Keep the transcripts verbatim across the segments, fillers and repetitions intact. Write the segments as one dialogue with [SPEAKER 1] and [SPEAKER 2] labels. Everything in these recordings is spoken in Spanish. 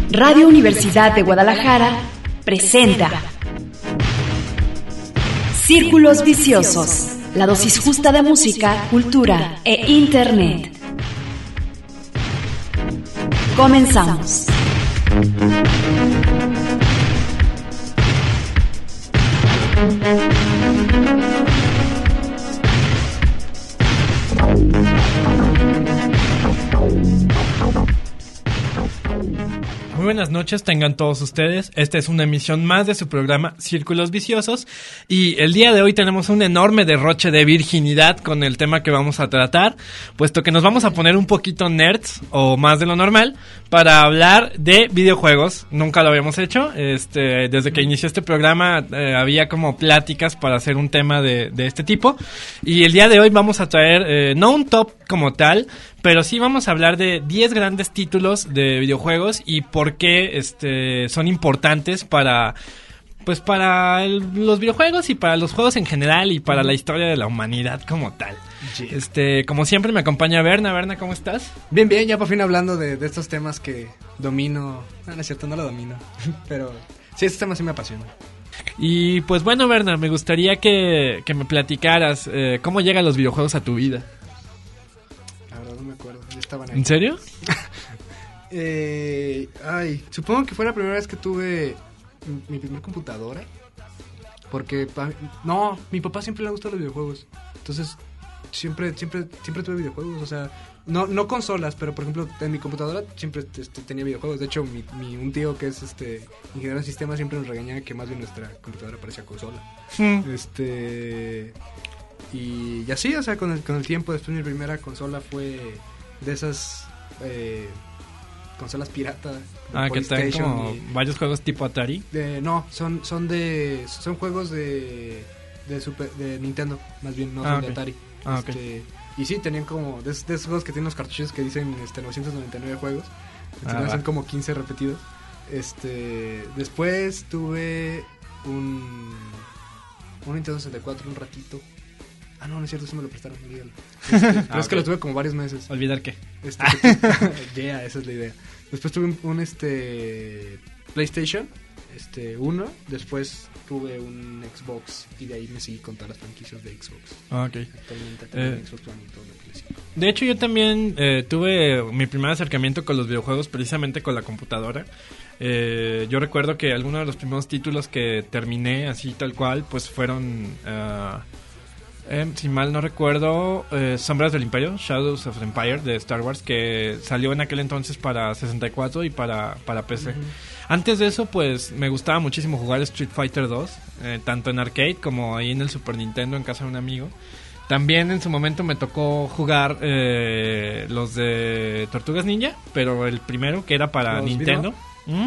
[SPEAKER 1] Radio Universidad de Guadalajara presenta Círculos Viciosos, la dosis justa de música, cultura e internet. Comenzamos.
[SPEAKER 2] Muy buenas noches, tengan todos ustedes. Esta es una emisión más de su programa Círculos Viciosos y el día de hoy tenemos un enorme derroche de virginidad con el tema que vamos a tratar, puesto que nos vamos a poner un poquito nerds o más de lo normal para hablar de videojuegos. Nunca lo habíamos hecho, este, desde que inició este programa eh, había como pláticas para hacer un tema de, de este tipo y el día de hoy vamos a traer eh, no un top como tal, pero sí vamos a hablar de diez grandes títulos de videojuegos y por qué este, son importantes para, pues para el, los videojuegos y para los juegos en general y para la historia de la humanidad como tal. Yeah. Este, como siempre me acompaña Berna. Berna, ¿cómo estás?
[SPEAKER 3] Bien, bien, ya por fin hablando de, de estos temas que domino. No, no es cierto, no lo domino, pero sí, estos temas sí me apasionan.
[SPEAKER 2] Y pues bueno, Berna, me gustaría que, que me platicaras eh, cómo llegan los videojuegos a tu vida.
[SPEAKER 3] No me acuerdo, ya estaban ahí.
[SPEAKER 2] ¿En serio?
[SPEAKER 3] eh, ay, supongo que fue la primera vez que tuve mi, mi primer computadora. Porque, pa, no, mi papá siempre le gustan los videojuegos. Entonces, siempre siempre siempre tuve videojuegos. O sea, no no consolas, pero por ejemplo, en mi computadora siempre este, tenía videojuegos. De hecho, mi, mi, un tío que es este ingeniero en sistemas siempre nos regañaba que más bien nuestra computadora parecía consola. Mm. Este... Y, y así, o sea, con el, con el tiempo, después mi primera consola fue de esas eh, consolas pirata.
[SPEAKER 2] Ah, que traen como y, varios juegos tipo Atari.
[SPEAKER 3] De, no, son son de son juegos de de, super, de Nintendo, más bien, no ah, son okay. de Atari.
[SPEAKER 2] Ah,
[SPEAKER 3] este,
[SPEAKER 2] okay.
[SPEAKER 3] Y sí, tenían como, de, de esos juegos que tienen los cartuchos que dicen este, novecientos noventa y nueve juegos. Entonces ah, son como quince repetidos. Este, después tuve un, un Nintendo sesenta y cuatro un ratito. Ah, no, no es cierto, eso me lo prestaron, olvídalo. Este, pero ah, es okay. que lo tuve como varios meses.
[SPEAKER 2] ¿Olvidar qué?
[SPEAKER 3] Este, yeah, esa es la idea. Después tuve un, un este PlayStation este uno, después tuve un Xbox y de ahí me seguí con todas las franquicias de Xbox.
[SPEAKER 2] Ah, ok.
[SPEAKER 3] Actualmente tengo eh, Xbox One y todo lo que les digo.
[SPEAKER 2] De hecho, yo también eh, tuve mi primer acercamiento con los videojuegos precisamente con la computadora. Eh, yo recuerdo que algunos de los primeros títulos que terminé así tal cual, pues fueron... Uh, Eh, si mal no recuerdo, eh, Sombras del Imperio, Shadows of the Empire de Star Wars, que salió en aquel entonces para sesenta y cuatro y para, para P C. Uh-huh. Antes de eso, pues me gustaba muchísimo jugar Street Fighter dos, eh, tanto en arcade como ahí en el Super Nintendo en casa de un amigo. También en su momento me tocó jugar eh, los de Tortugas Ninja, pero el primero que era para Nintendo. ¿Mm?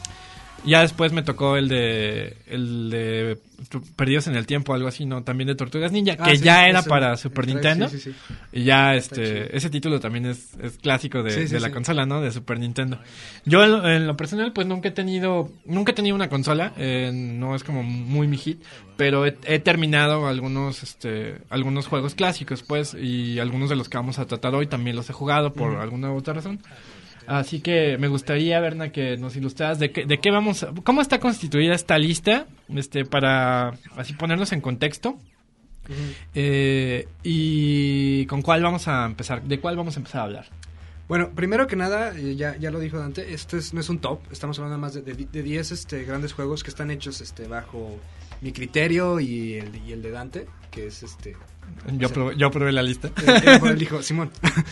[SPEAKER 2] Ya después me tocó el de el de Perdidos en el Tiempo, algo así, ¿no? También de Tortugas Ninja, ah, que sí, ya era para el, Super el Nintendo. Sí, sí, sí. Y ya este ese título también es, es clásico de, sí, sí, de la sí. consola, ¿no? De Super Nintendo. Yo en lo, en lo personal pues nunca he tenido nunca he tenido una consola, eh, no es como muy mi hit, pero he, he terminado algunos este algunos juegos clásicos, pues, y algunos de los que vamos a tratar hoy también los he jugado por uh-huh. alguna u otra razón. Así que me gustaría, Berna, que nos ilustraras de qué, de qué vamos, a, cómo está constituida esta lista, este, para así ponernos en contexto. Uh-huh. eh, y con cuál vamos a empezar, de cuál vamos a empezar a hablar.
[SPEAKER 3] Bueno, primero que nada, ya, ya lo dijo Dante, este es, no es un top, estamos hablando más de diez este, grandes juegos que están hechos este, bajo mi criterio y el, y el de Dante, que es este...
[SPEAKER 2] Yo, o sea, probé, yo probé la lista.
[SPEAKER 3] Él, él dijo, Simón,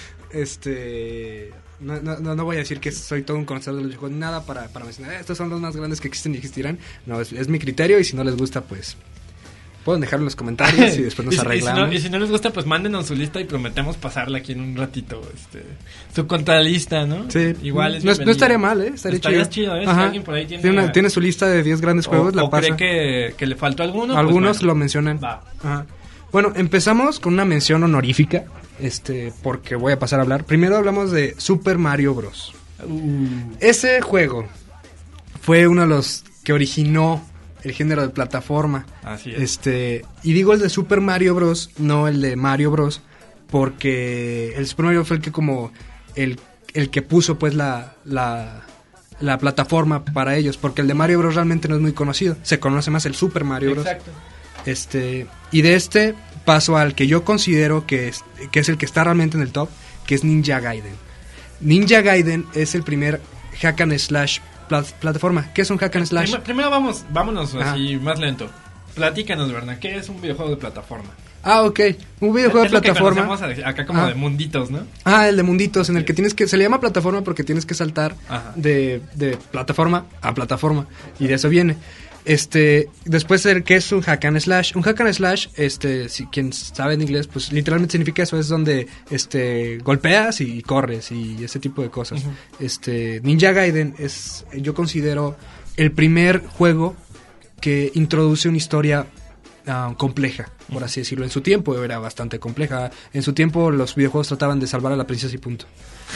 [SPEAKER 3] este... No, no, no voy a decir que soy todo un conocedor de los videojuegos, nada para, para mencionar, eh, estos son los más grandes que existen y existirán. No, es, es mi criterio y si no les gusta, pues... Pueden dejarlo en los comentarios y después nos
[SPEAKER 2] y,
[SPEAKER 3] arreglamos.
[SPEAKER 2] Y si, no, y si no les gusta, pues mándenos su lista y prometemos pasarla aquí en un ratito. Este, su contralista, ¿no?
[SPEAKER 3] Sí.
[SPEAKER 2] Igual es
[SPEAKER 3] no, no estaría mal, ¿eh? Estaría,
[SPEAKER 2] estaría
[SPEAKER 3] chido.
[SPEAKER 2] chido, ¿eh? Si alguien por ahí tiene...
[SPEAKER 3] Tiene, una, tiene su lista de diez grandes juegos,
[SPEAKER 2] o,
[SPEAKER 3] la
[SPEAKER 2] o
[SPEAKER 3] pasa.
[SPEAKER 2] cree que, que le faltó alguno.
[SPEAKER 3] Algunos
[SPEAKER 2] pues, bueno,
[SPEAKER 3] lo mencionan.
[SPEAKER 2] Va.
[SPEAKER 3] Ajá. Bueno, empezamos con una mención honorífica, este, porque voy a pasar a hablar. Primero hablamos de Super Mario Bros. Uh. Ese juego fue uno de los que originó el género de plataforma.
[SPEAKER 2] Así es.
[SPEAKER 3] Este, y digo el de Super Mario Bros, no el de Mario Bros, porque el Super Mario fue el que como el, el que puso pues la, la la plataforma para ellos, porque el de Mario Bros realmente no es muy conocido, se conoce más el Super Mario Bros.
[SPEAKER 2] Exacto.
[SPEAKER 3] Este, y de este paso al que yo considero que es, que es el que está realmente en el top, que es Ninja Gaiden. Ninja Gaiden es el primer hack and slash plat- plataforma. ¿Qué es un hack and slash?
[SPEAKER 2] Primero, primero vamos, vámonos
[SPEAKER 3] Ajá.
[SPEAKER 2] así más lento. Platícanos, ¿verdad? ¿Qué es un videojuego de plataforma?
[SPEAKER 3] Ah, ok. Un videojuego
[SPEAKER 2] Es
[SPEAKER 3] de
[SPEAKER 2] lo que
[SPEAKER 3] plataforma.
[SPEAKER 2] conocemos acá como
[SPEAKER 3] Ah.
[SPEAKER 2] de munditos, ¿no?
[SPEAKER 3] Ah, el de munditos, en el que tienes que... Se le llama plataforma porque tienes que saltar de, de plataforma a plataforma. Y de eso viene. Este, después de que es un hack and slash. Un hack and slash, este, si quien sabe en inglés, pues literalmente significa eso. Es donde, este, golpeas y corres y ese tipo de cosas.
[SPEAKER 2] Uh-huh.
[SPEAKER 3] Este, Ninja Gaiden es, yo considero, el primer juego que introduce una historia Uh, compleja, por así decirlo. En su tiempo era bastante compleja. En su tiempo los videojuegos trataban de salvar a la princesa y punto.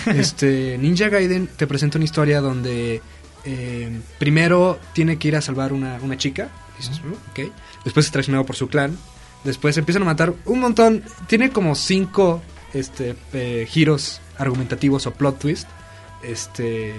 [SPEAKER 3] Este Ninja Gaiden te presenta una historia donde eh, primero tiene que ir a salvar una, una chica. Dices, uh, okay. Después es traicionado por su clan. Después empiezan a matar un montón. Tiene como cinco este, eh, giros argumentativos o plot twist. Este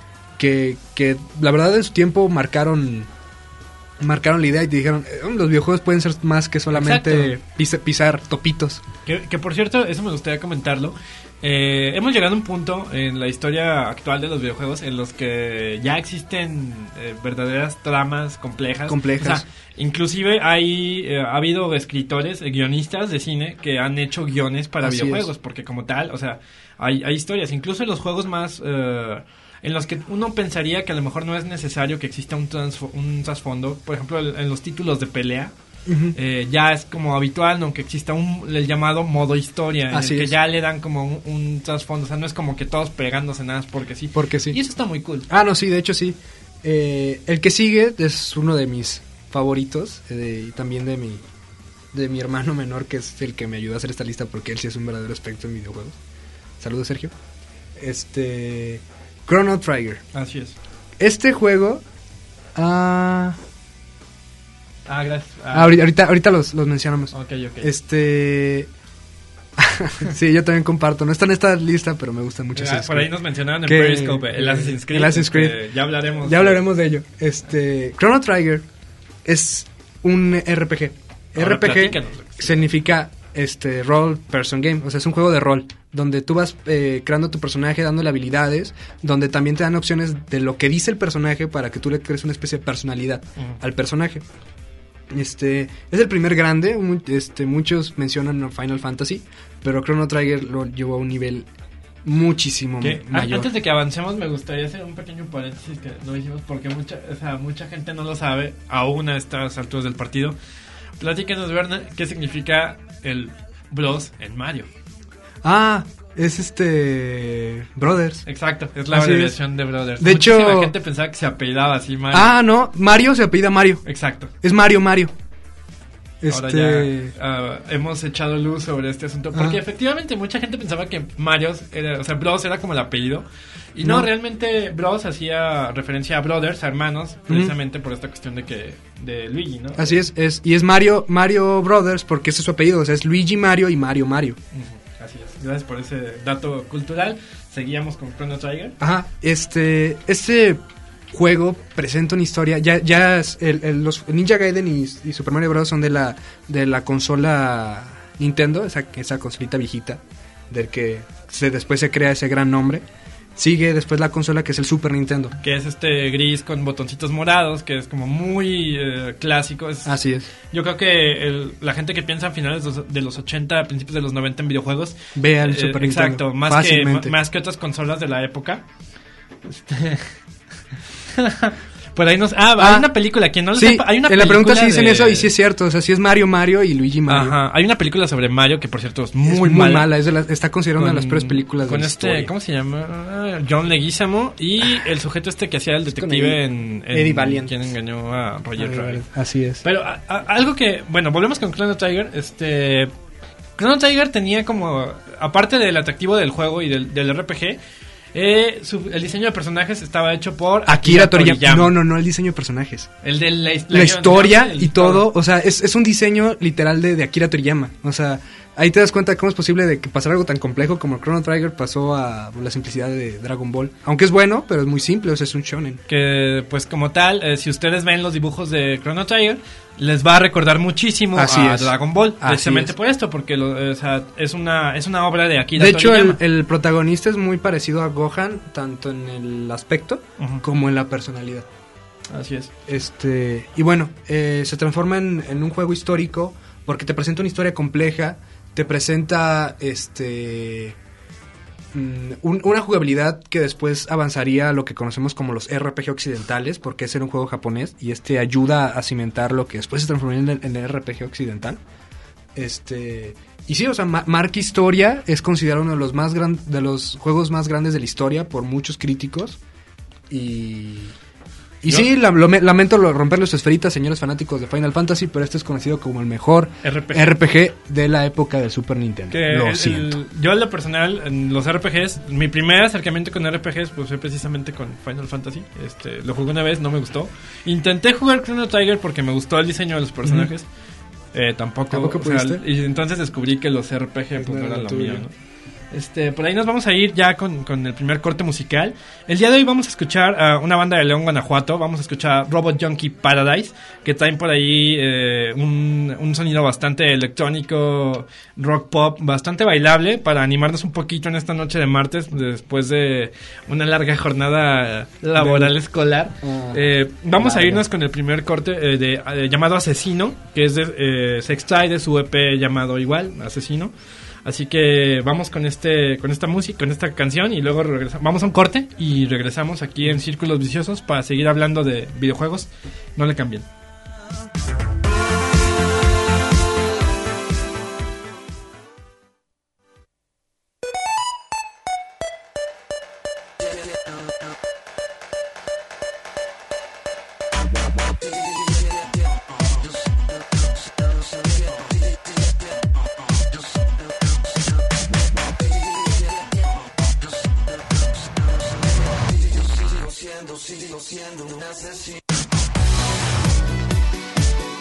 [SPEAKER 3] que, que la verdad en su tiempo marcaron marcaron la idea y te dijeron, eh, los videojuegos pueden ser más que solamente pisa, pisar topitos.
[SPEAKER 2] Que, que por cierto, eso me gustaría comentarlo. Eh, hemos llegado a un punto en la historia actual de los videojuegos en los que ya existen eh, verdaderas tramas complejas.
[SPEAKER 3] Complejas.
[SPEAKER 2] O sea, inclusive hay eh, ha habido escritores, eh, guionistas de cine que han hecho guiones para
[SPEAKER 3] Así
[SPEAKER 2] videojuegos,
[SPEAKER 3] es.
[SPEAKER 2] porque como tal, o sea, hay, hay historias. Incluso en los juegos más... Eh, en los que uno pensaría que a lo mejor no es necesario que exista un, transfo- un trasfondo. Por ejemplo, el- en los títulos de pelea,
[SPEAKER 3] Uh-huh.
[SPEAKER 2] eh, ya es como habitual, ¿no? Que exista un, el llamado modo historia, en
[SPEAKER 3] Así
[SPEAKER 2] el que
[SPEAKER 3] es.
[SPEAKER 2] ya le dan como un, un trasfondo. O sea, no es como que todos pegándose nada más porque sí.
[SPEAKER 3] Porque sí.
[SPEAKER 2] Y eso está muy cool.
[SPEAKER 3] Ah, no, sí, de hecho sí. Eh, el que sigue es uno de mis favoritos, eh, de- y también de mi de mi hermano menor, que es el que me ayudó a hacer esta lista, porque él sí es un verdadero experto en videojuegos. Saludos, Sergio. Este... Chrono Trigger.
[SPEAKER 2] Así es.
[SPEAKER 3] Este juego... Ah,
[SPEAKER 2] Ah, gracias.
[SPEAKER 3] ah, ahorita, ahorita, ahorita los, los mencionamos.
[SPEAKER 2] Ok, ok.
[SPEAKER 3] Este... sí, yo también comparto. No está en esta lista, pero me gusta mucho.
[SPEAKER 2] Ah,
[SPEAKER 3] Assassin's
[SPEAKER 2] por
[SPEAKER 3] Creed.
[SPEAKER 2] ahí nos mencionaban en
[SPEAKER 3] Que-
[SPEAKER 2] Periscope, el Assassin's Creed.
[SPEAKER 3] el Assassin's Creed.
[SPEAKER 2] este, ya hablaremos.
[SPEAKER 3] Ya hablaremos de ello. Este, Chrono Trigger es un R P G.
[SPEAKER 2] Ahora
[SPEAKER 3] R P G
[SPEAKER 2] platícanos lo que
[SPEAKER 3] significa este role person game, o sea, es un juego de rol donde tú vas eh, creando tu personaje, dándole habilidades, donde también te dan opciones de lo que dice el personaje para que tú le crees una especie de personalidad
[SPEAKER 2] Ujú.
[SPEAKER 3] al personaje. Este es el primer grande, mu- este muchos mencionan Final Fantasy, pero Chrono Trigger lo llevó a un nivel muchísimo
[SPEAKER 2] Que, a-
[SPEAKER 3] mayor.
[SPEAKER 2] antes de que avancemos me gustaría hacer un pequeño paréntesis que no hicimos porque mucha, o sea, mucha gente no lo sabe aún a estas alturas del partido. Platícanos, Berna, qué significa el Bros en Mario.
[SPEAKER 3] Ah, es este Brothers.
[SPEAKER 2] Exacto, es la
[SPEAKER 3] Así
[SPEAKER 2] abreviación de Brothers.
[SPEAKER 3] De
[SPEAKER 2] Muchísima
[SPEAKER 3] hecho-
[SPEAKER 2] gente pensaba que se apellidaba así Mario.
[SPEAKER 3] Ah, no, Mario se apellida Mario.
[SPEAKER 2] Exacto.
[SPEAKER 3] Es Mario Mario.
[SPEAKER 2] Ahora
[SPEAKER 3] Este
[SPEAKER 2] ya ah, hemos echado luz sobre este asunto. Porque
[SPEAKER 3] Ah.
[SPEAKER 2] efectivamente mucha gente pensaba que Mario, era, o sea, Bros era como el apellido. Y no,
[SPEAKER 3] No.
[SPEAKER 2] realmente Bros hacía referencia a brothers, a hermanos, precisamente por esta cuestión de que de Luigi, ¿no?
[SPEAKER 3] Así es, es y es Mario Mario Brothers porque ese es su apellido, o sea, es Luigi Mario y Mario Mario.
[SPEAKER 2] Ujú, así es. Gracias por ese dato cultural. Seguíamos con Chrono Trigger.
[SPEAKER 3] Ajá, este este juego presenta una historia, ya ya es el, el- los Ninja Gaiden y, y Super Mario Bros son de la de la consola Nintendo, esa esa consolita viejita del que se, después se crea ese gran nombre. Sigue después la consola que es el Super Nintendo.
[SPEAKER 2] Que es este gris con botoncitos morados, que es como muy eh, clásico. Es,
[SPEAKER 3] Así es.
[SPEAKER 2] Yo creo que el- la gente que piensa a finales de los, de los ochenta, a principios de los noventa en videojuegos,
[SPEAKER 3] Ve al
[SPEAKER 2] eh,
[SPEAKER 3] Super
[SPEAKER 2] exacto,
[SPEAKER 3] Nintendo.
[SPEAKER 2] más que,
[SPEAKER 3] fácilmente.
[SPEAKER 2] más que otras consolas de la época. Este... Por ahí nos... Ah,
[SPEAKER 3] Ah,
[SPEAKER 2] hay una película, quien no lo
[SPEAKER 3] Sí,
[SPEAKER 2] sepa, hay una
[SPEAKER 3] en la pregunta sí
[SPEAKER 2] película
[SPEAKER 3] dicen
[SPEAKER 2] de-
[SPEAKER 3] eso y sí es cierto, o sea, sí es Mario Mario y Luigi Mario.
[SPEAKER 2] Ajá, hay una película sobre Mario que por cierto es
[SPEAKER 3] Es
[SPEAKER 2] muy,
[SPEAKER 3] muy,
[SPEAKER 2] mala.
[SPEAKER 3] mala, es de las- está considerada una de las peores películas de
[SPEAKER 2] con
[SPEAKER 3] la
[SPEAKER 2] este,
[SPEAKER 3] historia.
[SPEAKER 2] ¿cómo se llama? Ah, John Leguizamo y el sujeto este que hacía el
[SPEAKER 3] con
[SPEAKER 2] detective
[SPEAKER 3] Eddie-
[SPEAKER 2] en, en
[SPEAKER 3] Eddie Valiant.
[SPEAKER 2] quien engañó a Roger Rabbit.
[SPEAKER 3] Así es.
[SPEAKER 2] Pero a- a- algo que, bueno, volvemos con Chrono Trigger, este Chrono Trigger tenía como, aparte del atractivo del juego y del, del R P G, Eh, su, el diseño de personajes estaba hecho por
[SPEAKER 3] Akira, Akira Toriyama. Toriyama. No, no, no, el diseño de personajes.
[SPEAKER 2] El de la, la,
[SPEAKER 3] la historia y todo. O sea, es, es un diseño literal de, de Akira Toriyama. O sea, ahí te das cuenta de cómo es posible de que pasar algo tan complejo como el Chrono Trigger pasó a la simplicidad de Dragon Ball. Aunque es bueno, pero es muy simple, o sea, es un shonen.
[SPEAKER 2] Que, pues, como tal, eh, si ustedes ven los dibujos de Chrono Trigger, les va a recordar muchísimo
[SPEAKER 3] Así
[SPEAKER 2] a
[SPEAKER 3] es.
[SPEAKER 2] Dragon Ball,
[SPEAKER 3] Así
[SPEAKER 2] precisamente
[SPEAKER 3] es.
[SPEAKER 2] por esto, porque lo, o sea, es una es una obra de Akira
[SPEAKER 3] De hecho,
[SPEAKER 2] Toriyama.
[SPEAKER 3] el, el protagonista es muy parecido a Gohan, tanto en el aspecto uh-huh. como en la personalidad.
[SPEAKER 2] Así es.
[SPEAKER 3] Este, y bueno, eh, se transforma en, en un juego histórico porque te presenta una historia compleja, te presenta este un, una jugabilidad que después avanzaría a lo que conocemos como los R P G occidentales, porque ese era un juego japonés y este ayuda a cimentar lo que después se transformó en el, en el R P G occidental. Este, y sí, o sea, ma- marca historia, es considerado uno de los más gran, de los juegos más grandes de la historia por muchos críticos. Y Y ¿Yo? sí, la, lo, lamento romper los esferitas, señores fanáticos de Final Fantasy, pero este es conocido como el mejor R P G, R P G de la época del Super Nintendo.
[SPEAKER 2] Que
[SPEAKER 3] lo
[SPEAKER 2] el,
[SPEAKER 3] siento.
[SPEAKER 2] El, yo en lo personal, en los R P Gs, mi primer acercamiento con R P Gs pues fue precisamente con Final Fantasy. Este, lo jugué una vez, no me gustó. Intenté jugar Chrono Trigger porque me gustó el diseño de los personajes. Uh-huh. eh, tampoco,
[SPEAKER 3] ¿Tampoco
[SPEAKER 2] o sea, y entonces descubrí que los R P G pues, no, no eran lo mío, ¿no? Este, por ahí nos vamos a ir ya con, con el primer corte musical. El día de hoy vamos a escuchar a una banda de León, Guanajuato. Vamos a escuchar Robot Junkie Paradise, que traen por ahí eh, un, un sonido bastante electrónico, rock pop, bastante bailable, para animarnos un poquito en esta noche de martes, después de una larga jornada laboral de... escolar. Uh, eh, vamos vale. a irnos con el primer corte eh, de, eh, llamado Asesino, que es de, eh, se extrae de su E P llamado igual, Asesino. Así que vamos con este con esta música, con esta canción y luego regresamos. Vamos a un corte y regresamos aquí en Círculos Viciosos para seguir hablando de videojuegos. No le cambien.
[SPEAKER 4] Sigo siendo un asesino.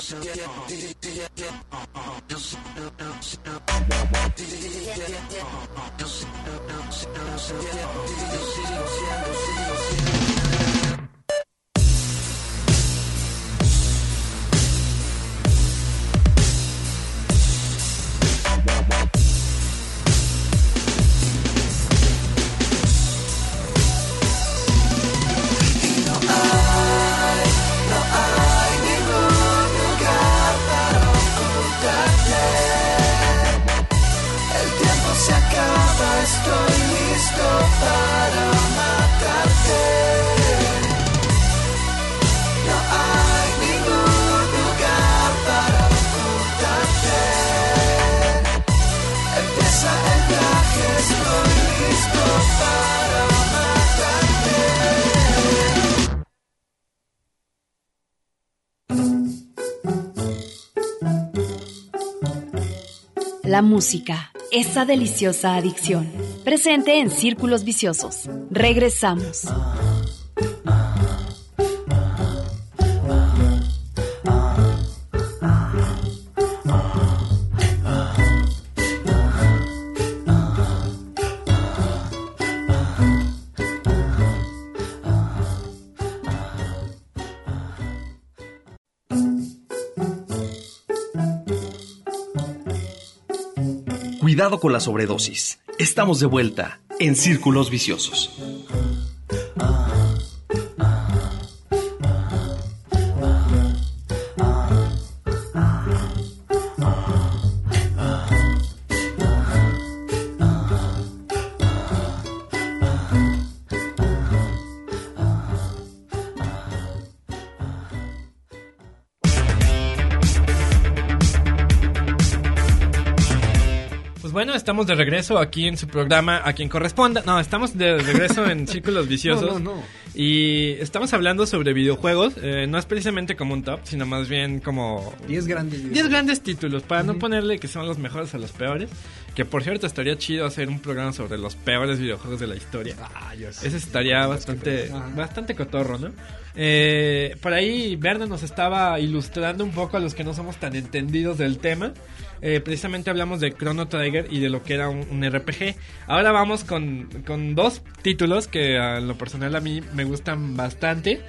[SPEAKER 1] La música, esa deliciosa adicción, presente en Círculos Viciosos. Regresamos.
[SPEAKER 4] Cuidado con la sobredosis. Estamos de vuelta en Círculos Viciosos.
[SPEAKER 2] Bueno, estamos de regreso aquí en su programa A Quien Corresponda. No, estamos de regreso en Círculos Viciosos.
[SPEAKER 3] No, no, no.
[SPEAKER 2] Y estamos hablando sobre videojuegos. Eh, no es precisamente como un top, sino más bien como...
[SPEAKER 3] diez grandes
[SPEAKER 2] diez grandes títulos, para
[SPEAKER 3] uh-huh.
[SPEAKER 2] no ponerle que son los mejores a los peores. Que por cierto, estaría chido hacer un programa sobre los peores videojuegos de la historia.
[SPEAKER 3] Ah, yo sé.
[SPEAKER 2] Ese estaría bastante, bastante cotorro, ¿no? Eh, por ahí Berna nos estaba ilustrando un poco a los que no somos tan entendidos del tema. Eh, precisamente hablamos de Chrono Trigger y de lo que era un, un R P G. Ahora vamos con, con dos títulos que a lo personal a mí me gustan bastante.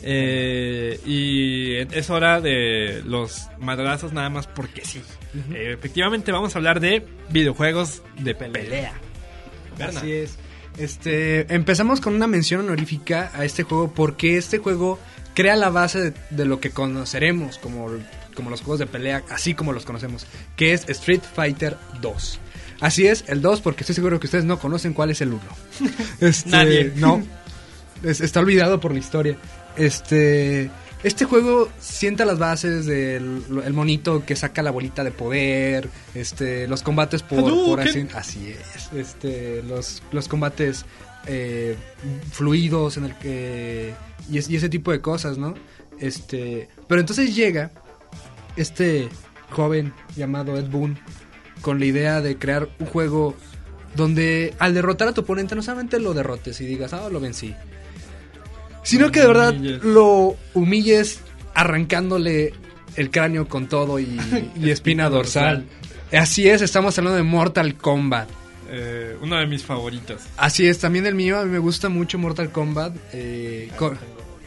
[SPEAKER 2] Eh, y es hora de los madrazos nada más porque sí. Uh-huh. Eh, efectivamente vamos a hablar de videojuegos de pelea. pelea.
[SPEAKER 3] Así es. Este, empezamos con una mención honorífica a este juego porque este juego crea la base de, de lo que conoceremos como, como los juegos de pelea, así como los conocemos, que es Street Fighter dos. Así es, el dos, porque estoy seguro que ustedes no conocen cuál es el uno. Este,
[SPEAKER 2] Nadie.
[SPEAKER 3] No, es, está olvidado por la historia. Este, este juego sienta las bases del el monito que saca la bolita de poder, este, los combates por, por así, así es, este, los, los combates eh, fluidos en el que y, es, y ese tipo de cosas, ¿no? Este, pero entonces llega este joven llamado Ed Boon con la idea de crear un juego donde al derrotar a tu oponente no solamente lo derrotes y digas, ah, lo vencí, sino que de verdad lo humilles arrancándole el cráneo con todo y, y espina dorsal. Así es, estamos hablando de Mortal Kombat.
[SPEAKER 2] Eh, uno de mis favoritos.
[SPEAKER 3] Así es, también el mío, a mí me gusta mucho Mortal Kombat. Eh, con...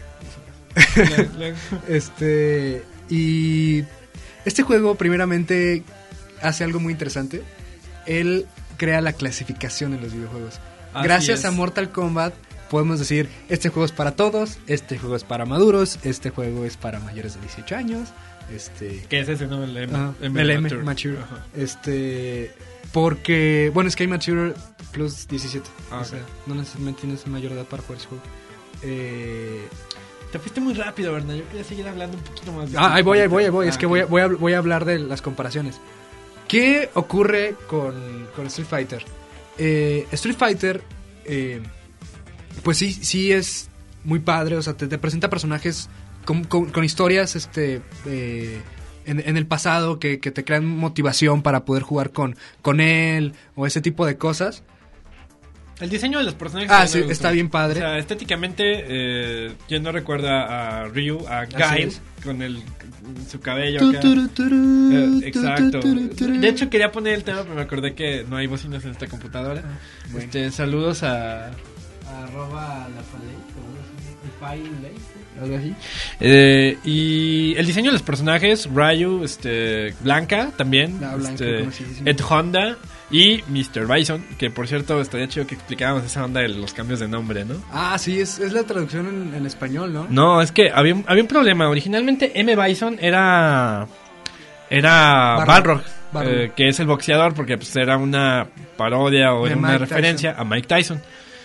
[SPEAKER 3] este y este juego primeramente hace algo muy interesante. Él crea la clasificación en los videojuegos. Así Gracias es. a Mortal Kombat podemos decir, este juego es para todos, este juego es para maduros, este juego es para mayores de dieciocho años. Este,
[SPEAKER 2] ¿Qué es ese, no? El M.
[SPEAKER 3] Uh,
[SPEAKER 2] M
[SPEAKER 3] el M,
[SPEAKER 2] Mature.
[SPEAKER 3] Mature. Este, porque, bueno, es que hay Mature plus diecisiete.
[SPEAKER 2] Ah,
[SPEAKER 3] o sea,
[SPEAKER 2] okay.
[SPEAKER 3] no necesariamente tienes mayor edad para jugar ese juego. Eh...
[SPEAKER 2] Te fuiste muy rápido, ¿verdad? Yo quería seguir hablando un poquito más.
[SPEAKER 3] Ah, ahí voy, ahí voy, ahí voy.
[SPEAKER 2] Ah,
[SPEAKER 3] es que voy a, voy, a, voy a hablar de las comparaciones. ¿Qué ocurre con, con Street Fighter? Eh, Street Fighter, eh, pues sí, sí es muy padre. O sea, te, te presenta personajes con, con, con historias este, eh, en, en el pasado que, que te crean motivación para poder jugar con, con él o ese tipo de cosas.
[SPEAKER 2] El diseño de los personajes.
[SPEAKER 3] Ah,
[SPEAKER 2] también
[SPEAKER 3] sí,
[SPEAKER 2] me gustó.
[SPEAKER 3] está bien padre.
[SPEAKER 2] O sea, estéticamente, eh, ¿quién no recuerda a Ryu, a Guile,
[SPEAKER 3] es.
[SPEAKER 2] con el su cabello
[SPEAKER 3] Tu,
[SPEAKER 2] acá?
[SPEAKER 3] turu, turu,
[SPEAKER 2] Eh, exacto.
[SPEAKER 3] tu, turu, turu.
[SPEAKER 2] De hecho, quería poner el tema, pero me acordé que no hay bocinas en esta computadora.
[SPEAKER 3] bueno.
[SPEAKER 2] Este, saludos a...
[SPEAKER 3] Arroba la algo así.
[SPEAKER 2] Eh, y el diseño de los personajes, Ryu, este, Blanca también,
[SPEAKER 3] La Blanca,
[SPEAKER 2] este,
[SPEAKER 3] conocidísima.
[SPEAKER 2] Ed Honda y mister Bison, que por cierto estaría chido que explicáramos esa onda de los cambios de nombre, ¿no?
[SPEAKER 3] Ah, sí, es, es la traducción en, en español, ¿no?
[SPEAKER 2] No, es que había, un- había un problema. Originalmente M. Bison era era
[SPEAKER 3] Balrog.
[SPEAKER 2] Balrog,
[SPEAKER 3] Balrog.
[SPEAKER 2] eh, que es el boxeador, porque pues, era una parodia o
[SPEAKER 3] De
[SPEAKER 2] era una
[SPEAKER 3] Mike
[SPEAKER 2] referencia a Mike Tyson.